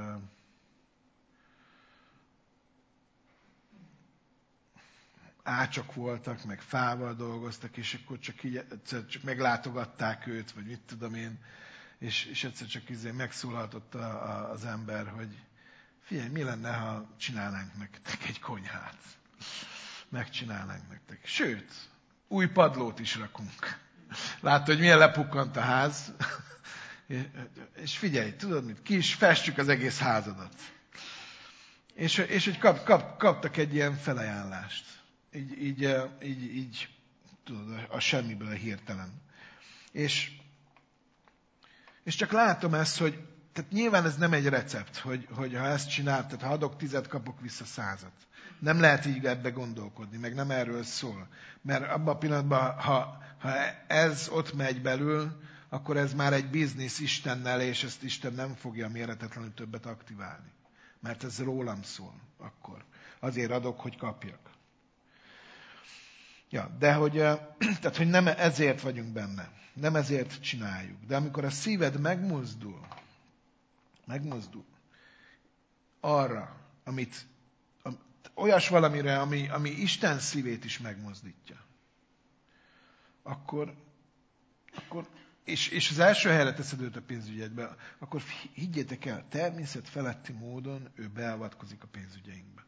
ácsok voltak, meg fával dolgoztak, és akkor csak meglátogatták őt, vagy mit tudom én, és egyszer csak megszólaltott az ember, hogy figyelj, mi lenne, ha csinálnánk nektek egy konyhát? Megcsinálnánk nektek. Sőt, új padlót is rakunk. Látod, hogy milyen lepukkant a ház. És figyelj, tudod mit? Ki is festjük az egész házadat. És hogy kaptak egy ilyen felajánlást. Így tudod, a semmiből, a hirtelen. És csak látom ezt, hogy tehát nyilván ez nem egy recept, hogy ha ezt csinál, tehát ha adok 10, kapok vissza 100. Nem lehet így ebbe gondolkodni, meg nem erről szól. Mert abban a pillanatban, ha ez ott megy belül, akkor ez már egy biznisz Istennel, és ezt Isten nem fogja méretetlenül többet aktiválni. Mert ez rólam szól akkor. Azért adok, hogy kapjak. Ja, de tehát, hogy nem ezért vagyunk benne. Nem ezért csináljuk. De amikor a szíved megmozdul arra, olyas valamire, ami Isten szívét is megmozdítja, akkor és az első helyre teszed őt a pénzügyedbe, akkor higgyétek el, természet feletti módon ő beavatkozik a pénzügyeinkbe.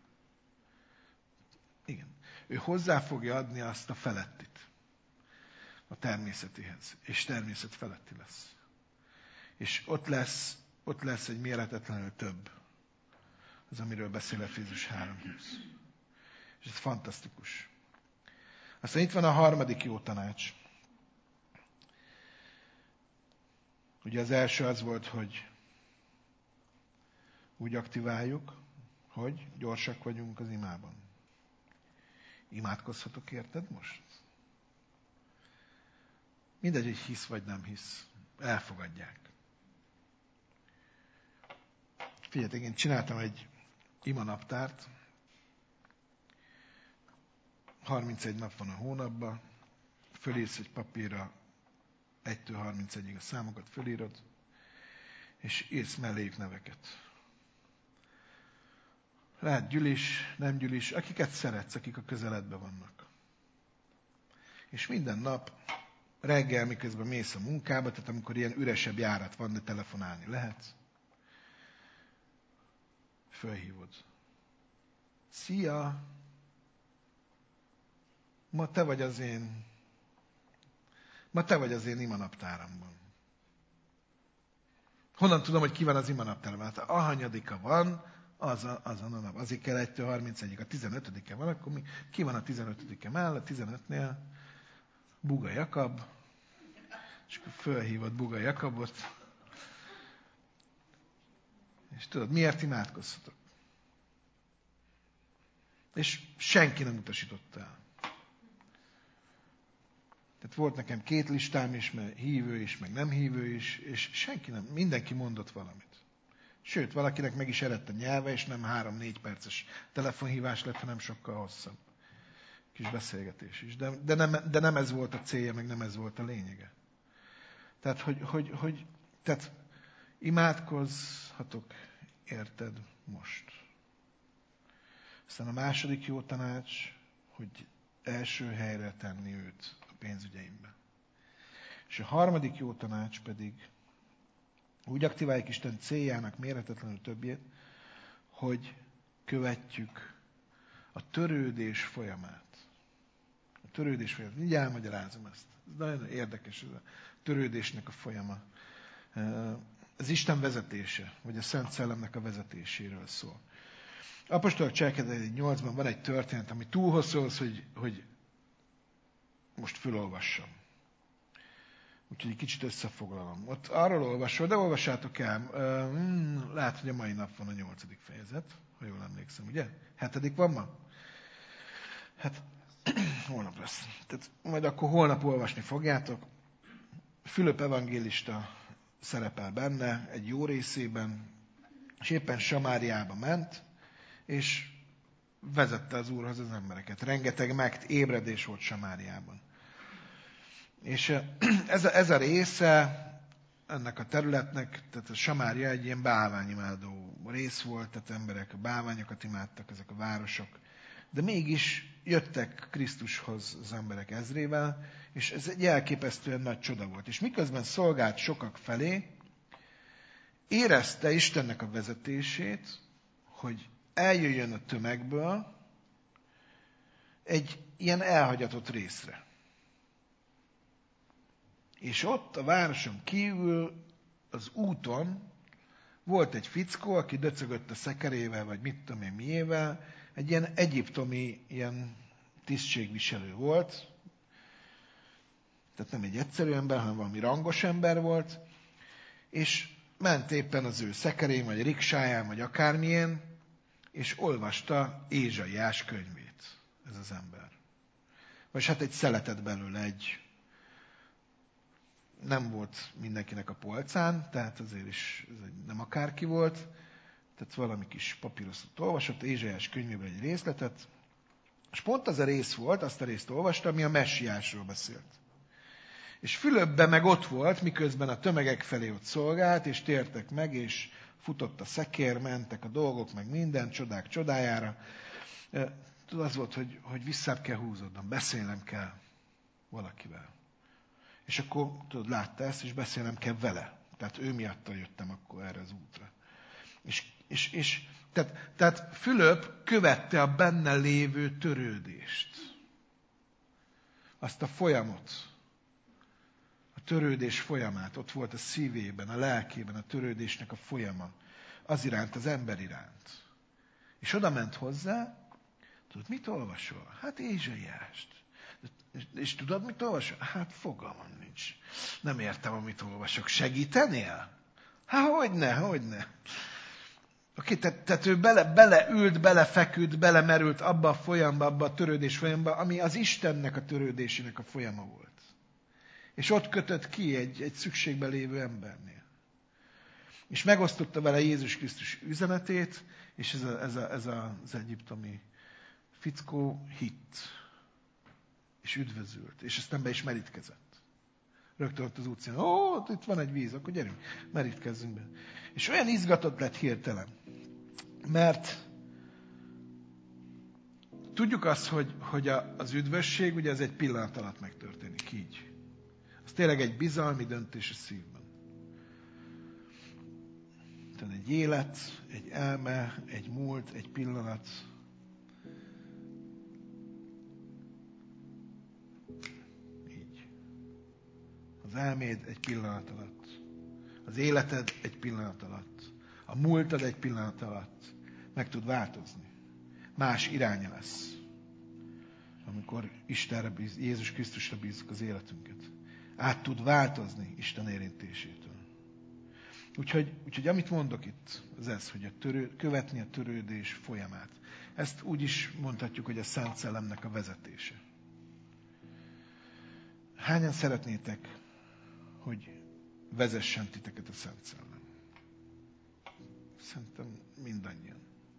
Igen. Ő hozzá fogja adni azt a felettit a természetihez, és természet feletti lesz. És ott lesz egy méretetlenül több, az, amiről beszél Efézus 3:20. És ez fantasztikus. Aztán itt van a harmadik jó tanács. Ugye az első az volt, hogy úgy aktiváljuk, hogy gyorsak vagyunk az imában. Imádkozhatok érted most? Mindegy, hogy hisz vagy nem hisz. Elfogadják. Figyeljetek, én csináltam egy imanaptárt. 31 nap van a hónapban. Fölírsz egy papírra 1-től 31-ig a számokat fölírod, és írsz melléjük neveket. Lehet gyülis, nem gyülis, akiket szeretsz, akik a közeledben vannak. És minden nap, reggel, miközben mész a munkába, tehát amikor ilyen üresebb járat van, de telefonálni lehet, fölhívod. Szia! Ma te vagy az én imanaptáramban. Honnan tudom, hogy ki van az imanaptáramban? Hát ahanyadika van, azon a nap. Azért kell 1-től 31-ig. A 15-e van, akkor ki van a 15-e mellett? A 15-nél Buga Jakab, és akkor fölhívod Buga Jakabot, és tudod, miért imádkozhatok? És senki nem utasította el. Tehát volt nekem 2 listám is, mert hívő is, meg nem hívő is, és senki nem, mindenki mondott valamit. Sőt, valakinek meg is eredt a nyelve, és nem 3-4 perces telefonhívás lett, hanem sokkal hosszabb. Kis beszélgetés is. De nem ez volt a célja, meg nem ez volt a lényege. Tehát, tehát imádkozhatok, érted, most. Aztán a második jó tanács, hogy első helyre tenni őt a pénzügyeimbe. És a harmadik jó tanács pedig, úgy aktiváljuk Isten céljának mérhetetlenül többjét, hogy követjük a törődés folyamát. A törődés folyamát. Így elmagyarázom ezt. Ez nagyon érdekes, ez a törődésnek a folyama. Az Isten vezetése, vagy a Szent Szellemnek a vezetéséről szól. Apostolok Cselekedetei 8-ban van egy történet, ami túl hosszú az, hogy most fölolvassam. Úgyhogy egy kicsit összefoglalom. Ott arról olvasol, de olvassátok el. Lehet, hogy a mai nap van a 8. fejezet, ha jól emlékszem, ugye? 7. van ma? Hát holnap lesz. Tehát majd akkor holnap olvasni fogjátok. Fülöp evangélista szerepel benne, egy jó részében, és éppen Samáriába ment, és vezette az Úrhoz az embereket. Rengeteg ébredés volt Samáriában. És ez a része ennek a területnek, tehát a Samária egy ilyen bálványimádó rész volt, tehát emberek a bálványokat imádtak, ezek a városok. De mégis jöttek Krisztushoz az emberek ezrével, és ez egy elképesztően nagy csoda volt. És miközben szolgált sokak felé, érezte Istennek a vezetését, hogy eljöjjön a tömegből egy ilyen elhagyatott részre. És ott a városon kívül, az úton volt egy fickó, aki döcögött a szekerével, vagy mit tudom én miével, egy ilyen egyiptomi ilyen tisztségviselő volt. Tehát nem egy egyszerű ember, hanem valami rangos ember volt. És ment éppen az ő szekerén, vagy riksáján, vagy akármilyen, és olvasta Ézsaiás könyvét, ez az ember. Vagy hát egy szeletet belőle, nem volt mindenkinek a polcán, tehát azért is ez nem akárki volt, tehát valami kis papíroszot olvasott, Ézsaiás könyvéből egy részletet, és pont az a rész volt, azt a részt olvasta, ami a messiásról beszélt. És Fülöpben meg ott volt, miközben a tömegek felé ott szolgált, és tértek meg, és futott a szekér, mentek a dolgok, meg minden, csodák csodájára. Tudod, az volt, hogy visszább kell húzódnom, beszélnem kell valakivel. És akkor, tudod, látta ezt, és beszélnem kell vele. Tehát ő miatta jöttem akkor erre az útra. Tehát Fülöp követte a benne lévő törődést. Azt a folyamot. A törődés folyamát. Ott volt a szívében, a lelkében a törődésnek a folyama. Az iránt, az ember iránt. És oda ment hozzá, tudod, mit olvasol? Hát Ézsaiást. És tudod, mit olvasol? Hát fogalmam nincs. Nem értem, amit olvasok. Segítenél? Hát hogyne. Oké, tehát ő beleült, belefeküdt, belemerült abba a folyamba, abba a törődés folyamba, ami az Istennek a törődésének a folyama volt. És ott kötött ki egy szükségbe lévő embernél. És megosztotta vele Jézus Krisztus üzenetét, és ez az egyiptomi fickó hitt. És üdvözült. És aztán be is merítkezett. Rögtön ott az utcán. Ó, itt van egy víz, akkor gyerünk, merítkezzünk be. És olyan izgatott lett hirtelen. Mert tudjuk azt, hogy az üdvösség, ugye ez egy pillanat alatt megtörténik így. Az tényleg egy bizalmi döntés a szívben. Tehát egy élet, egy elme, egy múlt, egy pillanat. Így. Az elméd egy pillanat alatt. Az életed egy pillanat alatt. A múltad egy pillanat alatt meg tud változni. Más iránya lesz. Amikor Istenre Jézus Krisztusra bízzuk az életünket. Át tud változni Isten érintésétől. Úgyhogy amit mondok itt, az ez, hogy követni a törődés folyamát. Ezt úgy is mondhatjuk, hogy a Szent Szellemnek a vezetése. Hányan szeretnétek, hogy vezessen titeket a Szent Szellem? Szerintem mindannyian.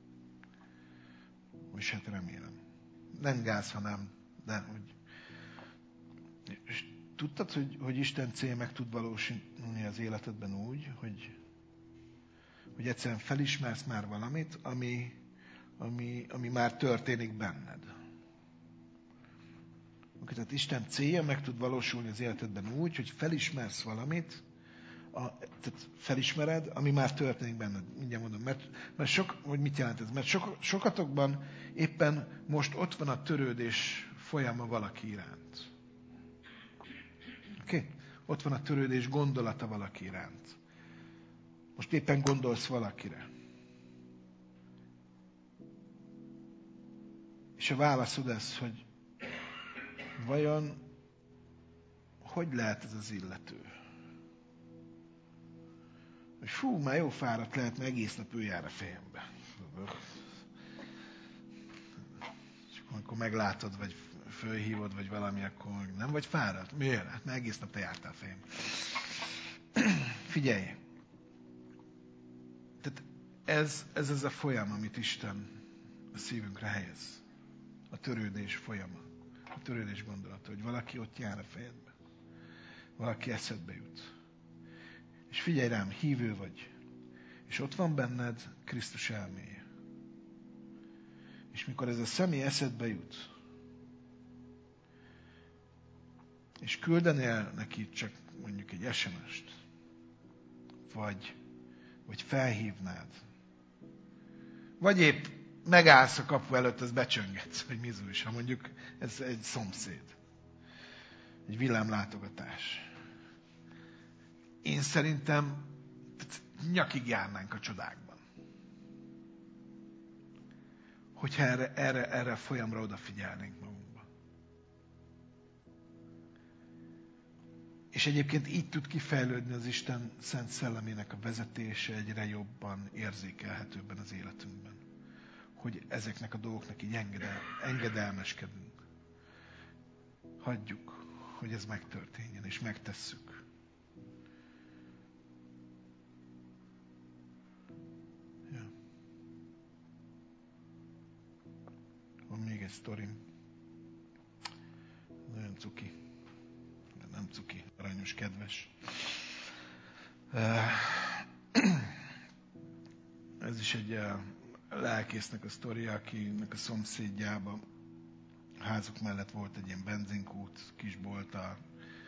És hát remélem. Nem gáz, hanem, de hogy... És tudtad, hogy Isten cél meg tud valósulni az életedben úgy, hogy egyszerűen felismersz már valamit, ami már történik benned. Tehát Isten célja meg tud valósulni az életedben úgy, hogy felismersz valamit, tehát felismered, ami már történik benned. Mindjárt mondom, mert hogy mit jelent ez? Mert sokatokban éppen most ott van a törődés folyama valaki iránt. Oké? Ott van a törődés gondolata valaki iránt. Most éppen gondolsz valakire. És a válaszod ez, hogy vajon hogy lehet ez az illető? Hogy fú, már jó fáradt lehet, mert egész nap ő jár a fejembe. És amikor meglátod, vagy fölhívod, vagy valami, akkor nem vagy fáradt? Miért? Hát mert egész nap te jártál a fejembe. Figyelj! Tehát ez az a folyam, amit Isten a szívünkre helyez. A törődés folyama. A törődés gondolata, hogy valaki ott jár a fejedbe. Valaki eszedbe jut. És figyelj rám, hívő vagy. És ott van benned Krisztus elméje. És mikor ez a személy eszedbe jut, és küldenél neki csak mondjuk egy SMS-t, vagy felhívnád, vagy épp megállsz a kapu előtt, az becsöngetsz, hogy mizus, ha mondjuk ez egy szomszéd, egy villámlátogatás. Én szerintem nyakig járnánk a csodákban. Hogyha erre a folyamra odafigyelnénk magunkba. És egyébként így tud kifejlődni az Isten Szent Szellemének a vezetése egyre jobban érzékelhetőbben az életünkben. Hogy ezeknek a dolgoknak így engedelmeskedünk. Hagyjuk, hogy ez megtörténjen, és megtesszük. Ja. Van még egy sztorim. Nagyon cuki. Nem cuki, aranyos, kedves. Ez is egy lelkésznek a sztoria, akinek a szomszédjában a házuk mellett volt egy ilyen benzinkút, kisbolta.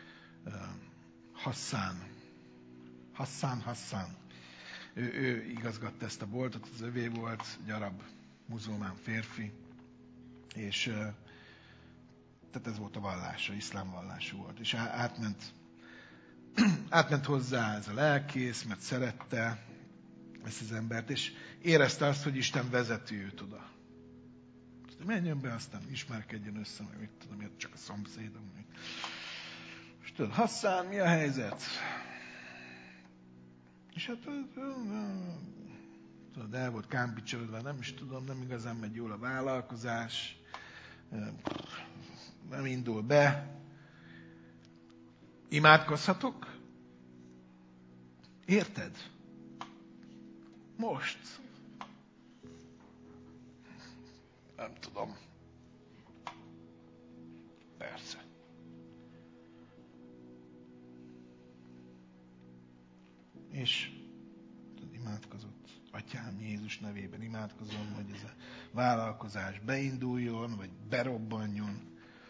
Hassan. Ő igazgatta ezt a boltot, az övé volt, egy arab muzulmán férfi, és tehát ez volt a vallása, iszlám vallású volt. És átment hozzá ez a lelkész, mert szerette ezt az embert, és érezte azt, hogy Isten vezeti őt oda. Aztán menjen be, aztán ismerkedjen össze, meg mit tudom, hogy csak a szomszédom. És tudod, Hassan, mi a helyzet? És hát tudod, el volt kámpicsolódva, nem is tudom, nem igazán megy jól a vállalkozás, nem indul be. Imádkozhatok? Érted? Most. Nem tudom. Persze. És imádkozott. Atyám, Jézus nevében imádkozom, hogy ez a vállalkozás beinduljon, vagy berobbanjon.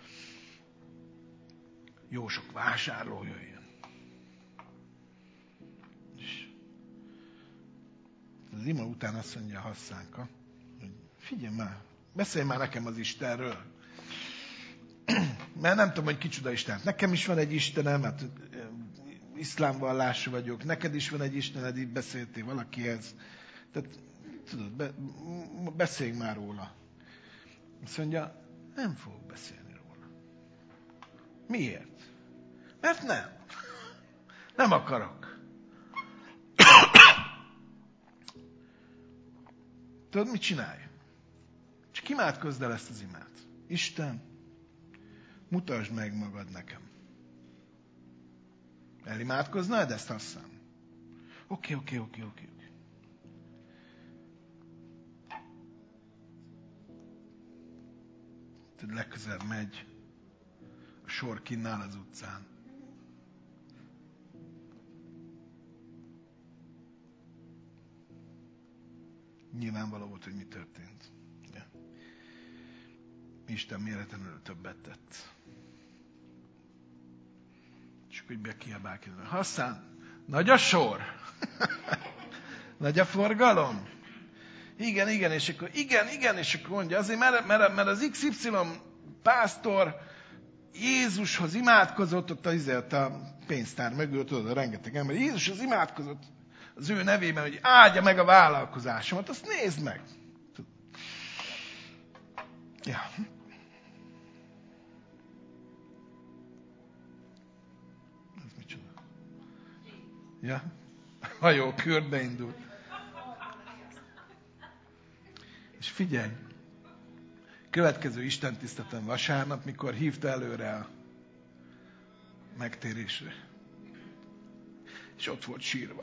Jó sok vásárló jöjjön. És az ima után azt mondja Hasszánka, hogy figyelj már, beszélj már nekem az Istenről. Mert nem tudom, hogy kicsoda Isten. Nekem is van egy Istenem, hát iszlám vallású vagyok, neked is van egy Istened, így beszéltél valakihez. Tehát, tudod, beszélj már róla. Azt mondja, nem fogok beszélni róla. Miért? Mert nem. Nem akarok. Tudod, mit csinálj? Csak imádkozd el ezt az imát. Isten, mutasd meg magad nekem. Elimádkoznád ezt, Hasszán? Oké. Tudod, legközelebb megy a sor kinnál az utcán. Nyilvánvaló volt, hogy mi történt. Ja. Isten méretlenül többet tett. És akkor így bekiabál ki. Hasszán, nagy a sor. Nagy a forgalom. Igen, és akkor igen, és akkor mondja, azért, mert az XY pásztor Jézushoz imádkozott, ott a pénztár mögül, tudod, a rengeteg ember, Jézushoz imádkozott az ő nevében, hogy áldja meg a vállalkozásomat, azt nézd meg. Ja. Ez micsoda? Ja? Ha jó, körbe indult. És figyelj, következő istentiszteleten vasárnap, mikor hívta előre a megtérésre. És ott volt sírva.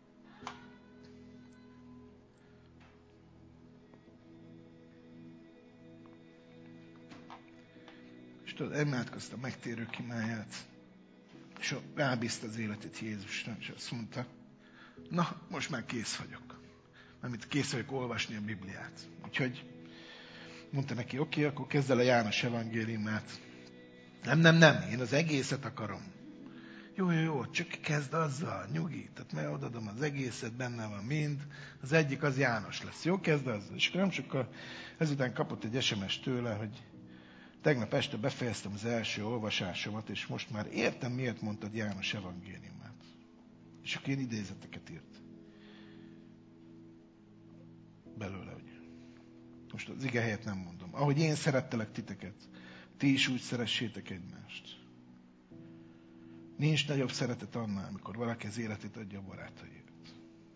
És tudod, imádkozta a megtérők imáját, és rábízta az életét Jézusra, és azt mondta, na, most már kész vagyok. Mert kész vagyok olvasni a Bibliát. Úgyhogy mondta neki, oké, akkor kezd el a János evangéliumát. Nem, én az egészet akarom. Jó, csak kezd azzal, nyugi. Tehát meg odaadom az egészet, benne van mind. Az egyik az János lesz. Jó, kezd azzal. És akkor nem sokkal ezután kapott egy SMS tőle, hogy tegnap este befejeztem az első olvasásomat, és most már értem, miért mondtad János evangéliumát. És akkor én idézeteket írt. Belőle, ugye. Most az ige helyett nem mondom. Ahogy én szerettelek titeket, ti is úgy szeressétek egymást. Nincs nagyobb szeretet annál, amikor valaki az életét adja a barátaiért.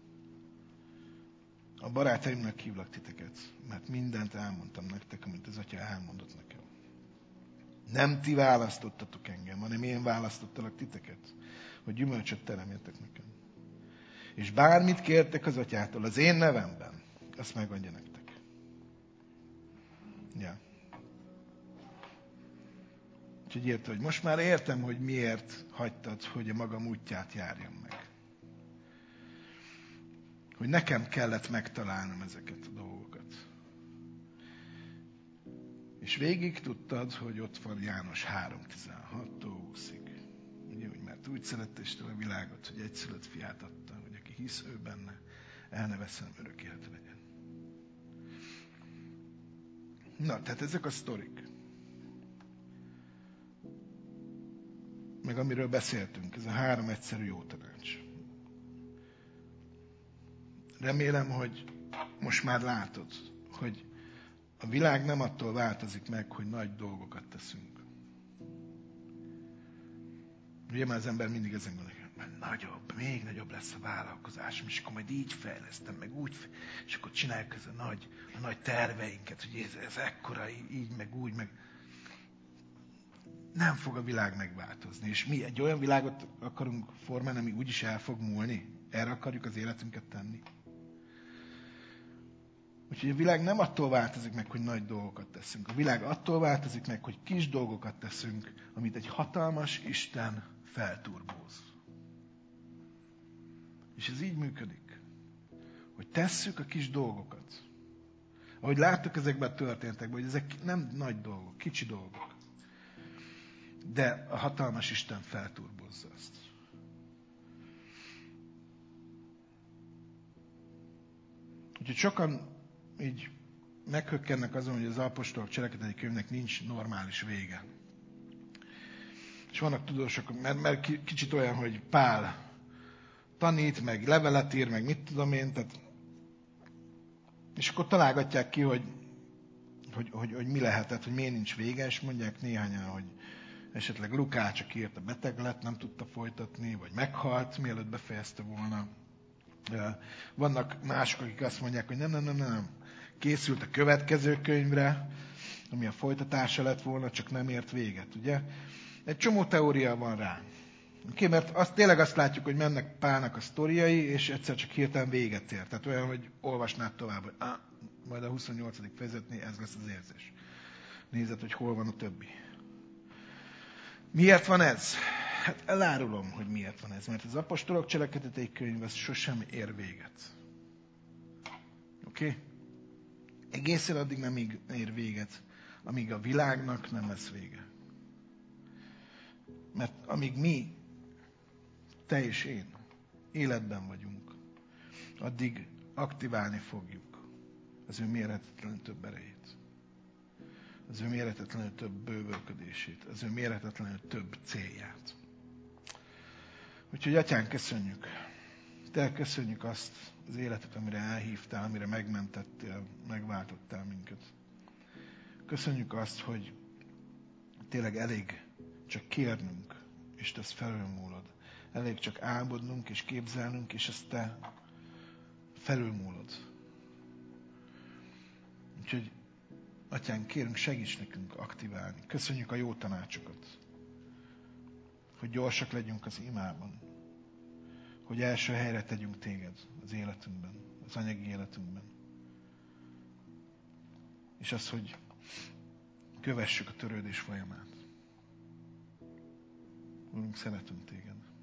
A barátaimnak hívlak titeket, mert mindent elmondtam nektek, amit az Atya elmondott nekem. Nem ti választottatok engem, hanem én választottalak titeket, hogy gyümölcsöt teremjetek nekem. És bármit kértek az Atyától az én nevemben, azt megadja nektek. Ja. Úgyhogy érte, hogy most már értem, hogy miért hagytad, hogy a magam útját járjam meg. Hogy nekem kellett megtalálnom ezeket a dolgokat. És végig tudtad, hogy ott van János 3:16-tól 20-ig. Ugye, hogy mert úgy szerette Isten a világot, hogy egyszülött fiát adta, hogy aki hisz ő benne, el ne vesszen, örök élete legyen. Na, tehát ezek a sztorik. Meg amiről beszéltünk, ez a 3 egyszerű jó tanács. Remélem, hogy most már látod, hogy a világ nem attól változik meg, hogy nagy dolgokat teszünk. Ugye már az ember mindig ezen gondolja, mert nagyobb, még nagyobb lesz a vállalkozásom, és akkor majd így fejlesztem, meg úgy, és akkor csináljuk ez a nagy terveinket, hogy ez ekkora, így, meg úgy, meg... Nem fog a világ megváltozni. És mi egy olyan világot akarunk formálni, ami úgyis el fog múlni. Erre akarjuk az életünket tenni. Úgyhogy a világ nem attól változik meg, hogy nagy dolgokat teszünk. A világ attól változik meg, hogy kis dolgokat teszünk, amit egy hatalmas Isten felturbóz. És ez így működik, hogy tesszük a kis dolgokat. Ahogy láttuk ezekben a történetekben, hogy ezek nem nagy dolgok, kicsi dolgok. De a hatalmas Isten felturbozza azt. Úgyhogy sokan így meghökkennek azon, hogy az apostolok cselekedeti könyvnek nincs normális vége. És vannak tudósok, mert kicsit olyan, hogy Pál tanít, meg levelet ír, meg mit tudom én, tehát, és akkor találgatják ki, hogy mi lehetett, hogy miért nincs vége, és mondják néhányan, hogy esetleg Lukács írt, a beteg lett, nem tudta folytatni, vagy meghalt, mielőtt befejezte volna. Vannak mások, akik azt mondják, hogy nem. Készült a következő könyvre, ami a folytatása lett volna, csak nem ért véget, ugye? Egy csomó teória van rá. Mert tényleg azt látjuk, hogy mennek Pálnak a sztoriai, és egyszer csak hirtelen véget ér. Tehát olyan, hogy olvasnád tovább, hogy majd a 28. fejezetnél ez lesz az érzés. Nézed, hogy hol van a többi. Miért van ez? Hát elárulom, hogy miért van ez. Mert az apostolok cselekedetei könyv az sosem ér véget. Oké? Egészen addig nem ér véget, amíg a világnak nem lesz vége. Mert amíg mi, te és én életben vagyunk, addig aktiválni fogjuk az ő mérhetetlenül több erejét. Az ő mérhetetlenül több bővölködését. Az ő mérhetetlenül több célját. Úgyhogy, Atyánk, köszönjük. Te köszönjük azt az életet, amire elhívtál, amire megmentettél, megváltottál minket. Köszönjük azt, hogy tényleg elég csak kérnünk, és te ezt felülmúlod. Elég csak álmodnunk és képzelnünk, és ezt te felülmúlod. Úgyhogy, Atyánk, kérünk, segíts nekünk aktiválni. Köszönjük a jó tanácsokat. Hogy gyorsak legyünk az imában. Hogy első helyre tegyünk téged az életünkben, az anyagi életünkben. És az, hogy kövessük a törődés folyamát. Úrunk, szeretünk téged.